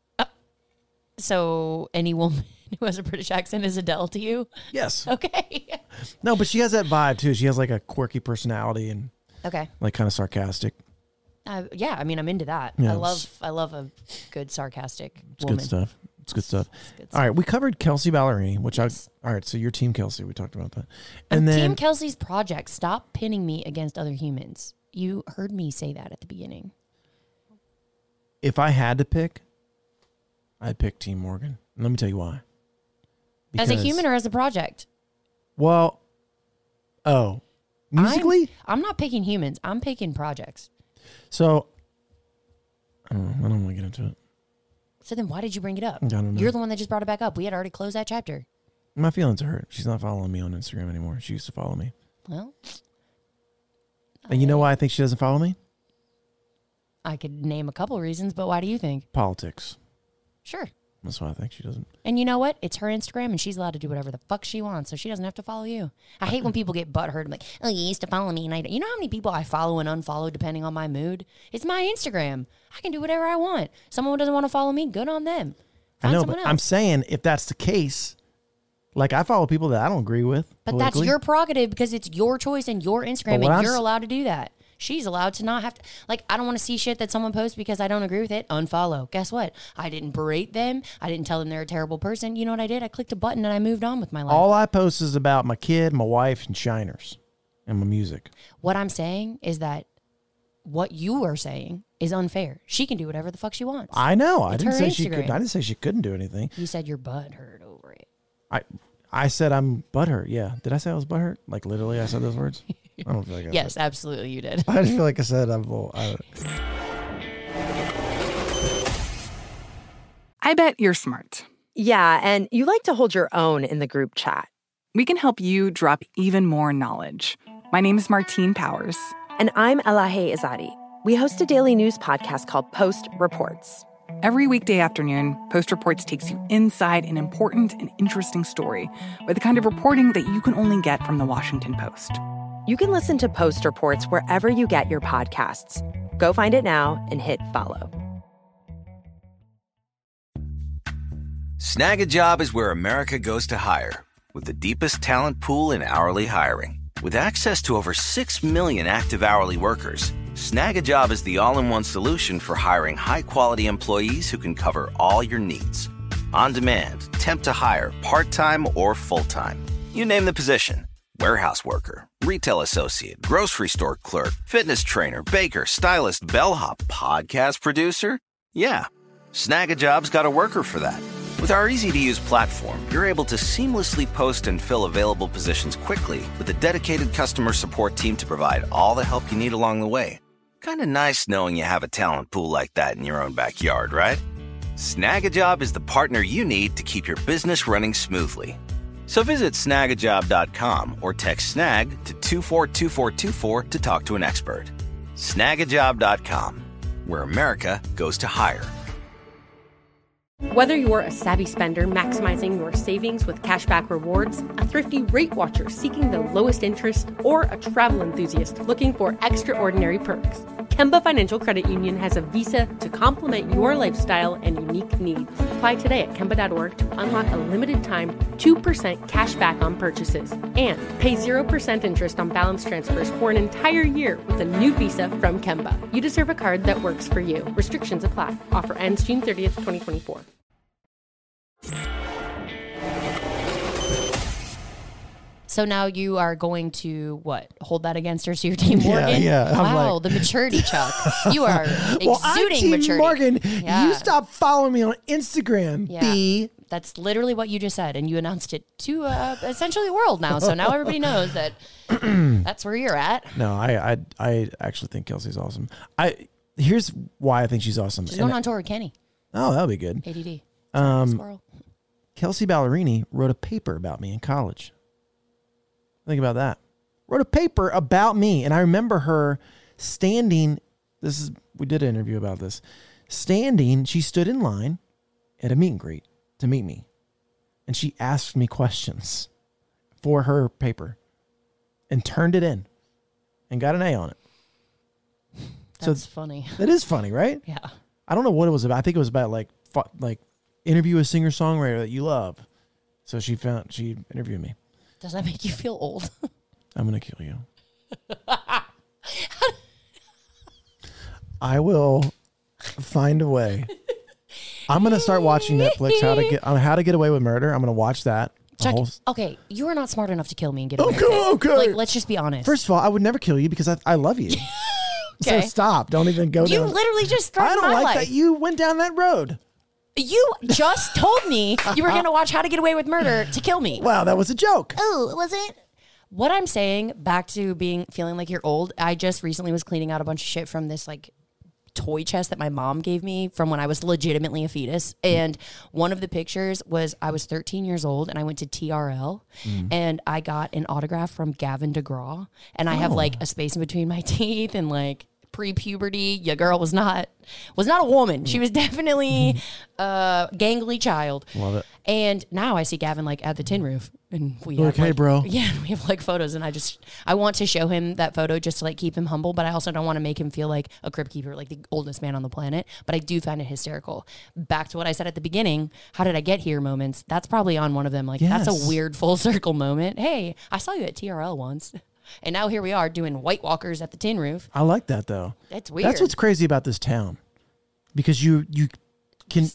So any woman who has a British accent is Adele to you? Yes. Okay. No, but she has that vibe too. She has like a quirky personality and like kind of sarcastic. Yeah, I mean, I'm into that. Yeah, I love a good sarcastic it's woman. Good stuff. It's good stuff. All right, we covered Kelsey Ballerini, which all right, so your team Kelsey, we talked about that. And then Team Kelsey's project. Stop pinning me against other humans. You heard me say that at the beginning. If I had to pick, I'd pick Team Morgan. And let me tell you why. As a human or as a project? Well, musically? I'm not picking humans. I'm picking projects. So, I don't want to get into it. So then why did you bring it up? I don't know. You're the one that just brought it back up. We had already closed that chapter. My feelings are hurt. She's not following me on Instagram anymore. She used to follow me. Well. And you know why I think she doesn't follow me? I could name a couple reasons, but why do you think? Politics. Sure. That's why I think she doesn't. And you know what? It's her Instagram, and she's allowed to do whatever the fuck she wants, so she doesn't have to follow you. I hate when people get butthurt. I'm like, oh, you used to follow me, and you know how many people I follow and unfollow depending on my mood? It's my Instagram. I can do whatever I want. Someone who doesn't want to follow me, good on them. I know, but I'm saying if that's the case, like I follow people that I don't agree with. But that's your prerogative because it's your choice and your Instagram, and you're allowed to do that. She's allowed to not have to, like, I don't want to see shit that someone posts because I don't agree with it. Unfollow. Guess what? I didn't berate them. I didn't tell them they're a terrible person. You know what I did? I clicked a button and I moved on with my life. All I post is about my kid, my wife, and Shiners. and my music. What I'm saying is that what you are saying is unfair. She can do whatever the fuck she wants. I know. It's I didn't her say she Instagram. could. I didn't say she couldn't do anything. You said your butt hurt over it. I said I'm butthurt. Yeah. Did I say I was butthurt? Like literally, I said those words. I don't feel like I Yes, said. absolutely, you did. I just feel like I said I'm. I bet you're smart. Yeah, and you like to hold your own in the group chat. We can help you drop even more knowledge. My name is Martine Powers. And I'm Elahe Izadi. We host a daily news podcast called Post Reports. Every weekday afternoon, Post Reports takes you inside an important and interesting story with the kind of reporting that you can only get from the Washington Post. You can listen to Post Reports wherever you get your podcasts. Go find it now and hit follow. Snag a Job is where America goes to hire, with the deepest talent pool in hourly hiring. With access to over 6 million active hourly workers, Snag a Job is the all-in-one solution for hiring high-quality employees who can cover all your needs. On demand, temp to hire, part-time or full-time. You name the position. Warehouse worker, retail associate, grocery store clerk, fitness trainer, baker, stylist, bellhop, podcast producer. Yeah, Snag a Job's got a worker for that. With our easy-to-use platform, you're able to seamlessly post and fill available positions quickly with a dedicated customer support team to provide all the help you need along the way. Kind of nice knowing you have a talent pool like that in your own backyard, right? Snag a Job is the partner you need to keep your business running smoothly. So visit snagajob.com or text snag to 242424 to talk to an expert. Snagajob.com, where America goes to hire. Whether you're a savvy spender maximizing your savings with cashback rewards, a thrifty rate watcher seeking the lowest interest, or a travel enthusiast looking for extraordinary perks, Kemba Financial Credit Union has a visa to complement your lifestyle and unique needs. Apply today at Kemba.org to unlock a limited-time 2% cash back on purchases and pay 0% interest on balance transfers for an entire year with a new visa from Kemba. You deserve a card that works for you. Restrictions apply. Offer ends June 30th, 2024. So now you are going to, what, hold that against her so you're Team Morgan? Yeah. Wow, the maturity, Chuck. You are exuding maturity. Morgan, Yeah. you stop following me on Instagram, Yeah. B. That's literally what you just said, and you announced it to essentially the world now. So now everybody knows that that's where you're at. No, I actually think Kelsey's awesome. Here's why I think she's awesome. She's going on tour with Kenny. Oh, that'll be good. ADD. Squirrel. Kelsey Ballerini wrote a paper about me in college. Think about that. Wrote a paper about me, and I remember her standing. We did an interview about this. She stood in line at a meet and greet to meet me, and she asked me questions for her paper, and turned it in, and got an A on it. That's funny. That is funny, right? Yeah. I don't know what it was about. I think it was about like interview a singer-songwriter that you love. So she interviewed me. Does that make you feel old? I'm going to kill you. I will find a way. I'm going to start watching Netflix, How to Get Away with Murder. I'm going to watch that. Chuck, okay, you are not smart enough to kill me and get away with it. Okay. Like, let's just be honest. First of all, I would never kill you because I love you. Okay. So stop. Don't even go You down. literally just threatened my I don't like life. that you went down that road. You just told me you were going to watch How to Get Away with Murder to kill me. Wow, that was a joke. Oh, was it? What I'm saying, back to feeling like you're old, I just recently was cleaning out a bunch of shit from this like toy chest that my mom gave me from when I was legitimately a fetus. And one of the pictures was I was 13 years old and I went to TRL and I got an autograph from Gavin DeGraw. And I have like a space in between my teeth and like pre-puberty. Your girl was not a woman. She was definitely a gangly child. Love it. And now I see Gavin like at the tin roof, and we You're have like, hey, bro. Yeah, we have like photos, and I want to show him that photo just to like keep him humble, but I also don't want to make him feel like a crypt keeper, like the oldest man on the planet. But I do find it hysterical. Back to what I said at the beginning, how did I get here moments? That's probably on one of them. Like that's a weird full circle moment. Hey, I saw you at TRL once. And now here we are doing White Walkers at the tin roof. I like that though. That's weird. That's what's crazy about this town, because you can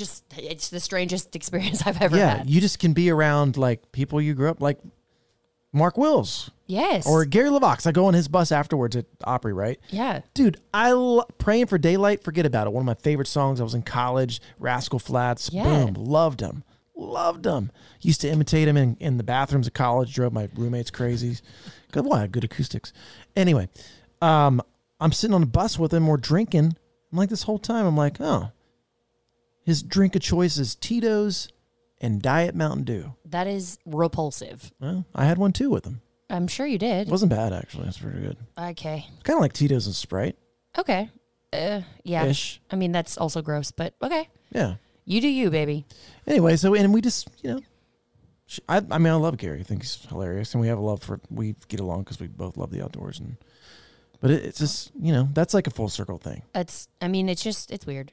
it's the strangest experience I've ever had. You just can be around like people you grew up like. Mark Wills. Yes. Or Gary LeVox. I go on his bus afterwards at Opry, right? Yeah. Dude, Praying for Daylight, forget about it. One of my favorite songs. I was in college. Rascal Flatts. Yeah. Boom. Loved him. Loved him. Used to imitate him in the bathrooms of college. Drove my roommates crazy. Good, well, I had good acoustics. Anyway, I'm sitting on the bus with him. We're drinking. I'm like, this whole time, I'm like, oh. His drink of choice is Tito's and Diet Mountain Dew. That is repulsive. Well, I had one too with him. I'm sure you did. It wasn't bad, actually. It's pretty good. Okay. Kind of like Tito's and Sprite. Okay. Yeah. Ish. I mean, that's also gross, but okay. Yeah. You do you, baby. Anyway, and we just, I mean, I love Gary. I think he's hilarious. And we have a love we get along because we both love the outdoors. But it's just, that's like a full circle thing. It's weird.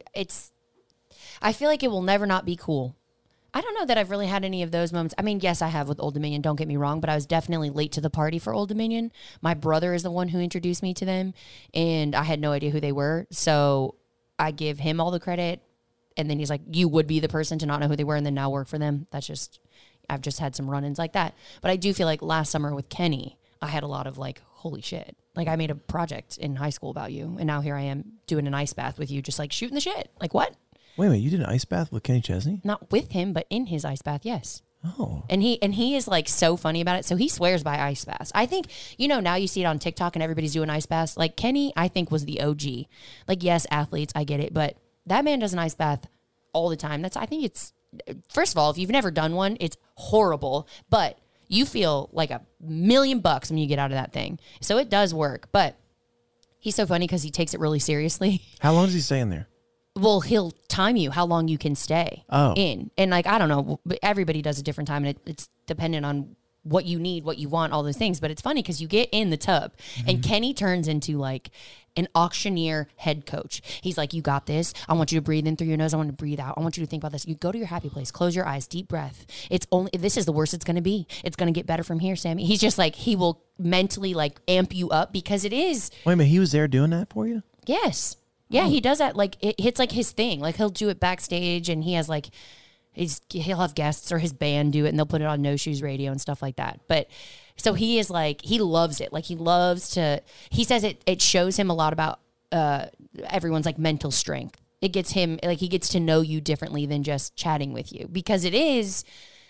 I feel like it will never not be cool. I don't know that I've really had any of those moments. I mean, yes, I have with Old Dominion, don't get me wrong, but I was definitely late to the party for Old Dominion. My brother is the one who introduced me to them, and I had no idea who they were. So I give him all the credit, and then he's like, you would be the person to not know who they were and then now work for them. I've just had some run-ins like that. But I do feel like last summer with Kenny, I had a lot of like, holy shit. Like I made a project in high school about you, and now here I am doing an ice bath with you, just like shooting the shit. Like what? Wait a minute, you did an ice bath with Kenny Chesney? Not with him, but in his ice bath, yes. Oh. And he is like so funny about it. So he swears by ice baths. I think, now you see it on TikTok and everybody's doing ice baths. Like Kenny, I think was the OG. Like, yes, athletes, I get it. But that man does an ice bath all the time. First of all, if you've never done one, it's horrible. But you feel like $1 million when you get out of that thing. So it does work. But he's so funny because he takes it really seriously. How long does he stay in there? Well, he'll time you how long you can stay in. And like, I don't know, everybody does a different time, and it's dependent on what you need, what you want, all those things. But it's funny because you get in the tub and Kenny turns into like an auctioneer head coach. He's like, you got this. I want you to breathe in through your nose. I want you to breathe out. I want you to think about this. You go to your happy place, close your eyes, deep breath. This is the worst it's going to be. It's going to get better from here, Sammy. He's just like, he will mentally like amp you up because it is. Wait a minute, he was there doing that for you? Yes. Yeah, he does that. Like it's like his thing. Like he'll do it backstage, and he has like he'll have guests or his band do it, and they'll put it on No Shoes Radio and stuff like that. But so he is like, he loves it. Like he loves to. He says it shows him a lot about everyone's like mental strength. It gets him like he gets to know you differently than just chatting with you, because it is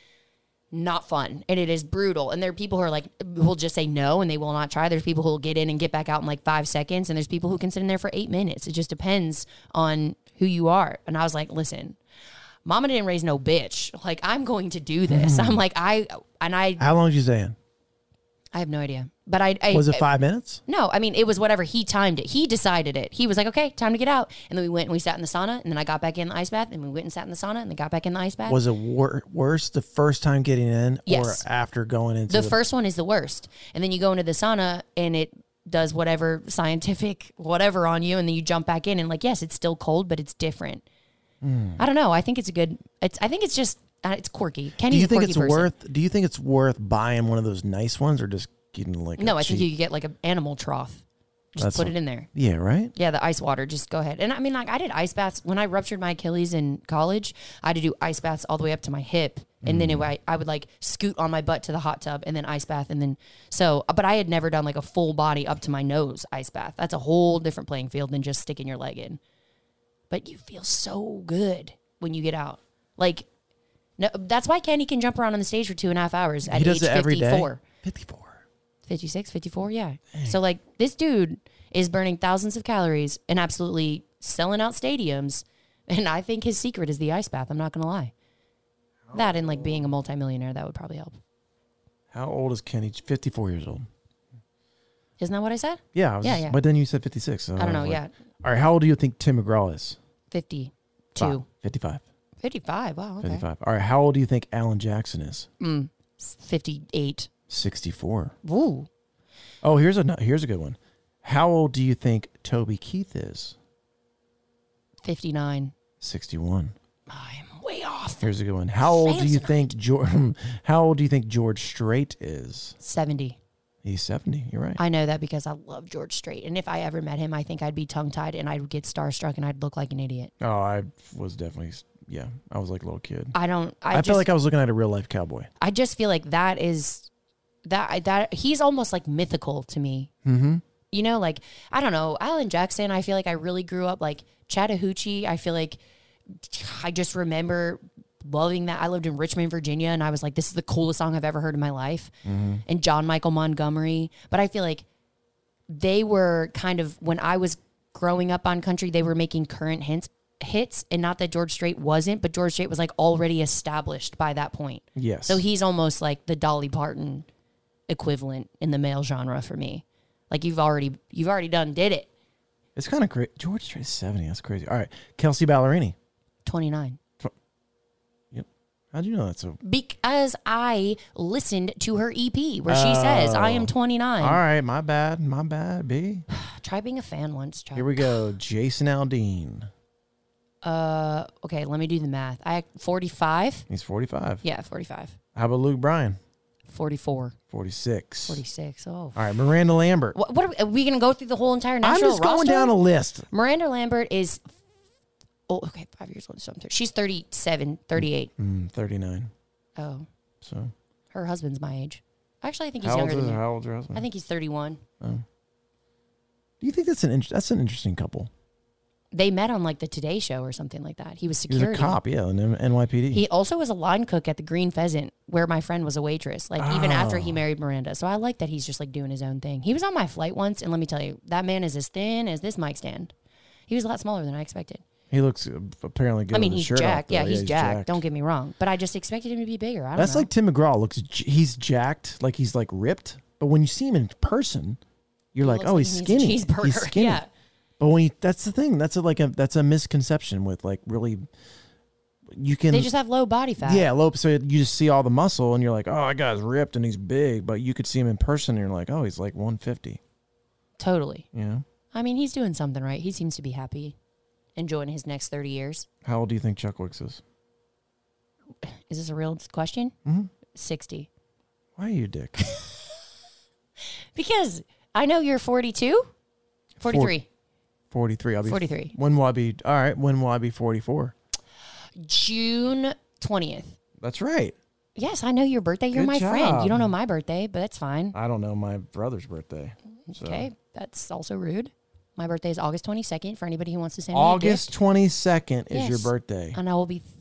not fun and it is brutal. And there are people who are like, who'll just say no and they will not try. There's people who will get in and get back out in like 5 seconds. And there's people who can sit in there for 8 minutes. It just depends on who you are. And I was like, listen, mama didn't raise no bitch. Like, I'm going to do this. I'm like, How long did you stay in? I have no idea. But I was it 5 minutes? No, I mean, it was whatever. He timed it. He decided it. He was like, okay, time to get out. And then we went and we sat in the sauna, and then I got back in the ice bath, and we went and sat in the sauna, and then got back in the ice bath. Was it worse the first time getting in Yes. or after going into the first one is the worst. And then you go into the sauna, and it does whatever scientific whatever on you, and then you jump back in, and like, yes, it's still cold, but it's different. I don't know. I think it's I think it's just, it's quirky. Kenny's a quirky person. Do you think it's worth buying one of those nice ones or just getting like No, I think you could get like an animal trough. Just put it in there. Yeah, right? Yeah, the ice water. Just go ahead. And I mean, like, I did ice baths. When I ruptured my Achilles in college, I had to do ice baths all the way up to my hip. And then I would like scoot on my butt to the hot tub and then ice bath. And then, but I had never done like a full body up to my nose ice bath. That's a whole different playing field than just sticking your leg in. But you feel so good when you get out. Like, no, that's why Kenny can jump around on the stage for 2.5 hours at age 54. Every day? 54. 56, 54, yeah. Dang. So, like, this dude is burning thousands of calories and absolutely selling out stadiums. And I think his secret is the ice bath. I'm not going to lie. That and, like, being a multimillionaire, that would probably help. How old is Kenny? 54 years old. Isn't that what I said? Yeah. Yeah. But then you said 56. So I don't know, yeah. All right, how old do you think Tim McGraw is? 52. 55. 55, wow, okay. 55. All right, how old do you think Alan Jackson is? 58. 64. Ooh. Oh, here's a good one. How old do you think Toby Keith is? 59. 61. I'm way off. Here's a good one. How old do you think George Strait is? 70. He's 70. You're right. I know that because I love George Strait. And if I ever met him, I think I'd be tongue-tied and I'd get starstruck and I'd look like an idiot. Oh, I was definitely, yeah. I was like a little kid. I felt like I was looking at a real-life cowboy. I just feel like that is that he's almost like mythical to me. Mm-hmm. You know, like, I don't know, Alan Jackson, I feel like I really grew up like Chattahoochee. I feel like I just remember loving that. I lived in Richmond, Virginia, and I was like, this is the coolest song I've ever heard in my life. Mm-hmm. And John Michael Montgomery. But I feel like they were kind of, when I was growing up on country, they were making current hits, and not that George Strait wasn't, but George Strait was like already established by that point. Yes. So he's almost like the Dolly Parton equivalent in the male genre for me. Like you've already did it. It's kind of crazy. George Strait's 70. That's crazy. All right. Kelsey Ballerini. 29. Yep. How'd you know that's so? Because I listened to her EP where she says, I am 29. All right. My bad, B. Try being a fan once, Chuck. Here we go. Jason Aldean. Okay, let me do the math. 45. He's 45. Yeah, 45. How about Luke Bryan? 44. 46. 46. Oh. All right, Miranda Lambert. What are we going to go through the whole entire Nashville roster? I'm just going down a list. Miranda Lambert is 5 years old. So she's 37, 38. 39. Oh. So. Her husband's my age. Actually, I think he's younger than me. How old's your husband? I think he's 31. Oh. Do you think that's an interesting couple? They met on like the Today Show or something like that. He was security. He was a cop, yeah, in NYPD. He also was a line cook at the Green Pheasant, where my friend was a waitress, like even after he married Miranda. So I like that he's just like doing his own thing. He was on my flight once, and let me tell you, that man is as thin as this mic stand. He was a lot smaller than I expected. He looks apparently good. I mean, with he's shirt jacked. off, Yeah, he's jacked. Don't get me wrong. But I just expected him to be bigger. I don't That's know. like Tim McGraw. He's jacked, like he's like ripped. But when you see him in person, you're like, oh, he's skinny. He's a cheeseburger. He's skinny. Yeah. But that's the thing. That's a misconception with like really. You can. They just have low body fat. Yeah, low. So you just see all the muscle, and you're like, oh, that guy's ripped and he's big. But you could see him in person, and you're like, oh, he's like 150. Totally. Yeah. I mean, he's doing something right. He seems to be happy, enjoying his next 30 years. How old do you think Chuck Wicks is? Is this a real question? Mm-hmm. 60. Why are you a dick? Because I know you're 42. 43. 43. I'll be 43. When will I be? All right. When will I be 44? June 20th. That's right. Yes, I know your birthday. You're Good my job. friend. You don't know my birthday, but that's fine. I don't know my brother's birthday. So. Okay, that's also rude. My birthday is August 22nd for anybody who wants to send me August a 22nd is Yes. your birthday. And I will be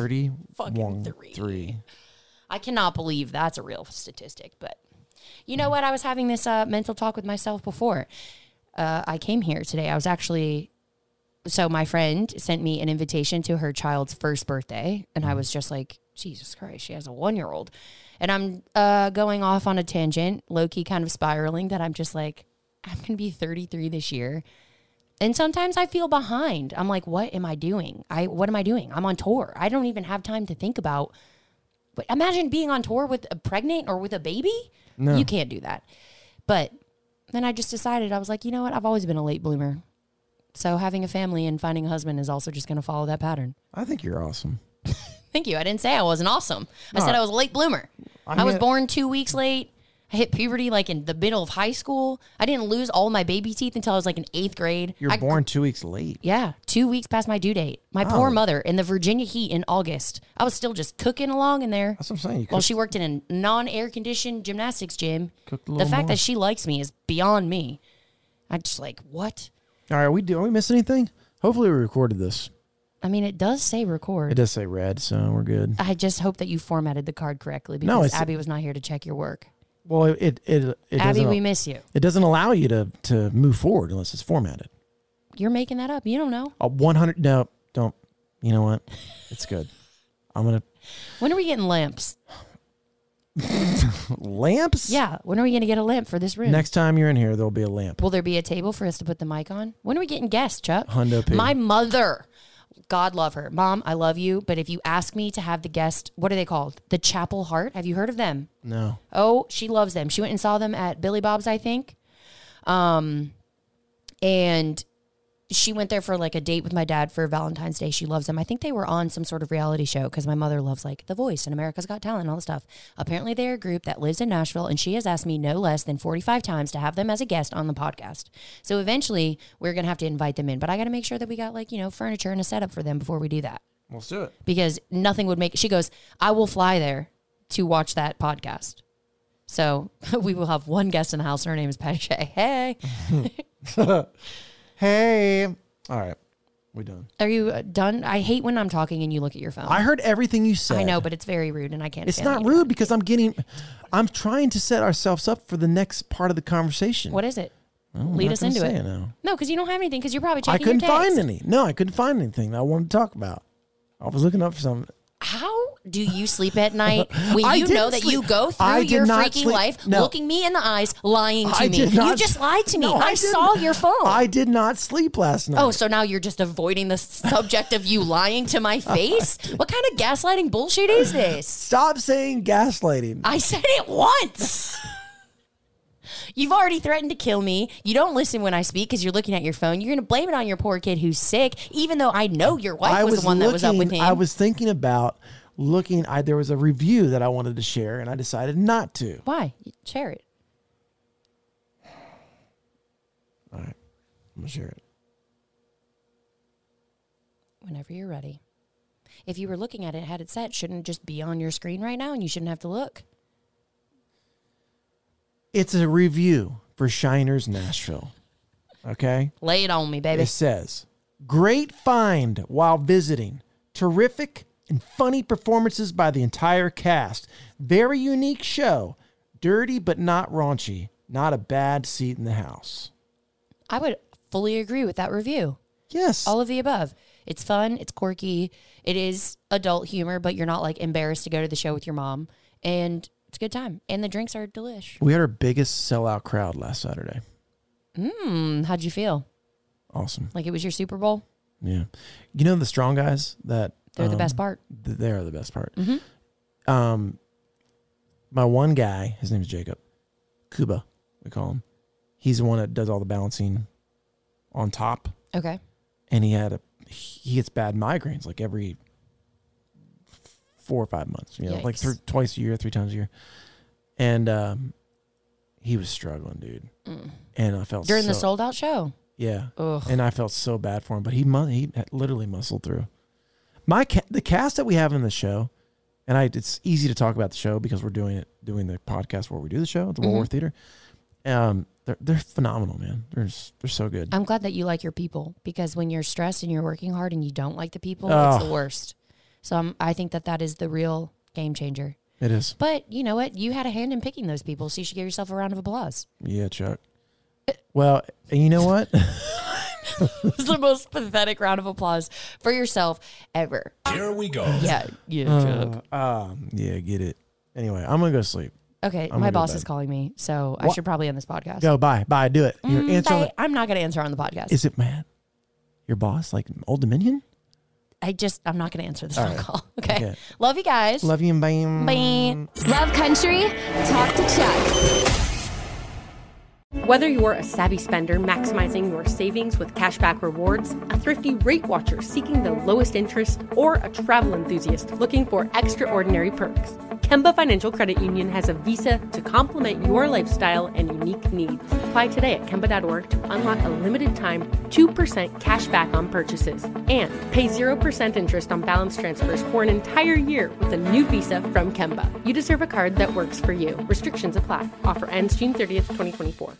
31. I cannot believe that's a real statistic, but you know what? I was having this mental talk with myself before. I came here today. So my friend sent me an invitation to her child's first birthday, and I was just like, Jesus Christ, she has a 1-year-old. And I'm going off on a tangent, low-key kind of spiraling, that I'm just like, I'm going to be 33 this year. And sometimes I feel behind. I'm like, what am I doing? What am I doing? I'm on tour. I don't even have time to think about. But imagine being on tour with a pregnant or with a baby. No. You can't do that. But then I just decided, I was like, you know what? I've always been a late bloomer. So having a family and finding a husband is also just going to follow that pattern. I think you're awesome. Thank you. I didn't say I wasn't awesome. I said I was a late bloomer. I was born 2 weeks late. I hit puberty like in the middle of high school. I didn't lose all my baby teeth until I was like in 8th grade. You're born 2 weeks late. Yeah, 2 weeks past my due date. My poor mother in the Virginia heat in August. I was still just cooking along in there. That's what I'm saying. While she worked in a non-air conditioned gymnastics gym. Cooked a The little fact more. that she likes me is beyond me. I'm just like, what? All right, are we missing anything? Hopefully we recorded this. I mean, it does say record. It does say red, so we're good. I just hope that you formatted the card correctly because Abby was not here to check your work. Well, it Abby, we miss you. It doesn't allow you to move forward unless it's formatted. You're making that up. You don't know. 100. No, don't. You know what? It's good. I'm gonna. When are we getting lamps? Lamps? Yeah. When are we going to get a lamp for this room? Next time you're in here, there'll be a lamp. Will there be a table for us to put the mic on? When are we getting guests, Chuck? Hundo P. My mother. God love her. Mom, I love you. But if you ask me to have the guest, what are they called? The Chapel Heart. Have you heard of them? No. Oh, she loves them. She went and saw them at Billy Bob's, I think. And she went there for like a date with my dad for Valentine's Day. She loves them. I think they were on some sort of reality show because my mother loves like The Voice and America's Got Talent and all the stuff. Apparently they're a group that lives in Nashville, and she has asked me no less than 45 times to have them as a guest on the podcast. So eventually we're going to have to invite them in, but I got to make sure that we got like, furniture and a setup for them before we do that. Let's do it. Because nothing would make, she goes, I will fly there to watch that podcast. So we will have one guest in the house, and her name is Patty Shay. Hey. Hey. All right. We're done. Are you done? I hate when I'm talking and you look at your phone. I heard everything you said. I know, but it's very rude, and I can't. It's not rude because I'm trying to set ourselves up for the next part of the conversation. What is it? Lead us into it. No, because you don't have anything, because you're probably checking your text. I couldn't find anything that I wanted to talk about. I was looking up for something. How do you sleep at night when you know that you go through your freaking life looking me in the eyes, lying to me? You just lied to me. I saw your phone. I did not sleep last night. Oh, so now you're just avoiding the subject of you lying to my face? What kind of gaslighting bullshit is this? Stop saying gaslighting. I said it once. You've already threatened to kill me. You don't listen when I speak because you're looking at your phone. You're going to blame it on your poor kid who's sick, even though I know your wife was the one that was up with him. I was thinking about there was a review that I wanted to share, and I decided not to. Why? Share it. All right. I'm going to share it. Whenever you're ready. If you were looking at it, had it set, shouldn't it just be on your screen right now and you shouldn't have to look? It's a review for Shiners Nashville. Okay? Lay it on me, baby. It says, great find while visiting. Terrific and funny performances by the entire cast. Very unique show. Dirty but not raunchy. Not a bad seat in the house. I would fully agree with that review. Yes. All of the above. It's fun. It's quirky. It is adult humor, but you're not like embarrassed to go to the show with your mom. And it's a good time. And the drinks are delish. We had our biggest sellout crowd last Saturday. How'd you feel? Awesome. Like it was your Super Bowl? Yeah. You know the strong guys that... They're the best part. They're the best part. Mm-hmm. My one guy, his name is Jacob. Kuba, we call him. He's the one that does all the balancing on top. Okay. And he gets bad migraines like every 4 or 5 months, like twice a year, 3 times a year. And he was struggling, dude. And I felt during the sold out show. Yeah. Ugh. And I felt so bad for him, but he literally muscled through. The cast that we have in the show, and it's easy to talk about the show because we're doing the podcast where we do the show at the Woolworth Theater. They're phenomenal, man. They're so good. I'm glad that you like your people, because when you're stressed and you're working hard and you don't like the people, it's the worst. So I think that is the real game changer. It is. But you know what? You had a hand in picking those people, so you should give yourself a round of applause. Yeah, Chuck. Well, and you know what? It's the most pathetic round of applause for yourself ever. Here we go. Yeah, Chuck. Yeah, get it. Anyway, I'm going to go sleep. Okay, my boss is calling me, so I should probably end this podcast. Go, bye, do it. I'm not going to answer on the podcast. Is it, man? Your boss, like Old Dominion? I'm not going to answer this phone call. Okay. Love you guys. Love you and bye. Bye. Love country? Talk to Chuck. Whether you're a savvy spender maximizing your savings with cashback rewards, a thrifty rate watcher seeking the lowest interest, or a travel enthusiast looking for extraordinary perks, Kemba Financial Credit Union has a visa to complement your lifestyle and unique needs. Apply today at Kemba.org to unlock a limited time 2% cash back on purchases and pay 0% interest on balance transfers for an entire year with a new visa from Kemba. You deserve a card that works for you. Restrictions apply. Offer ends June 30th, 2024.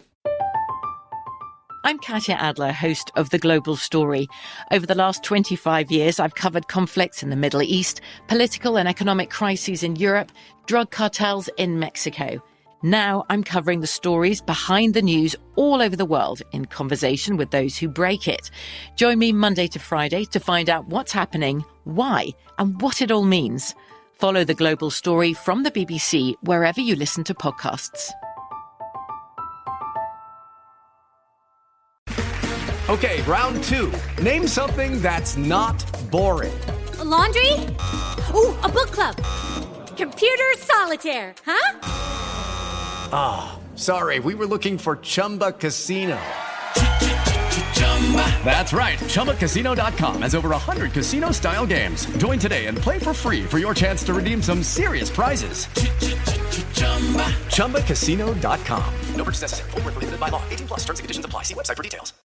I'm Katya Adler, host of The Global Story. Over the last 25 years, I've covered conflicts in the Middle East, political and economic crises in Europe, drug cartels in Mexico. Now I'm covering the stories behind the news all over the world in conversation with those who break it. Join me Monday to Friday to find out what's happening, why, and what it all means. Follow The Global Story from the BBC wherever you listen to podcasts. Okay, round 2. Name something that's not boring. A laundry? Ooh, a book club. Computer solitaire, huh? Ah, sorry, we were looking for Chumba Casino. That's right, ChumbaCasino.com has over 100 casino-style games. Join today and play for free for your chance to redeem some serious prizes. ChumbaCasino.com. No purchase necessary. Void where prohibited by law. 18+ terms and conditions apply. See website for details.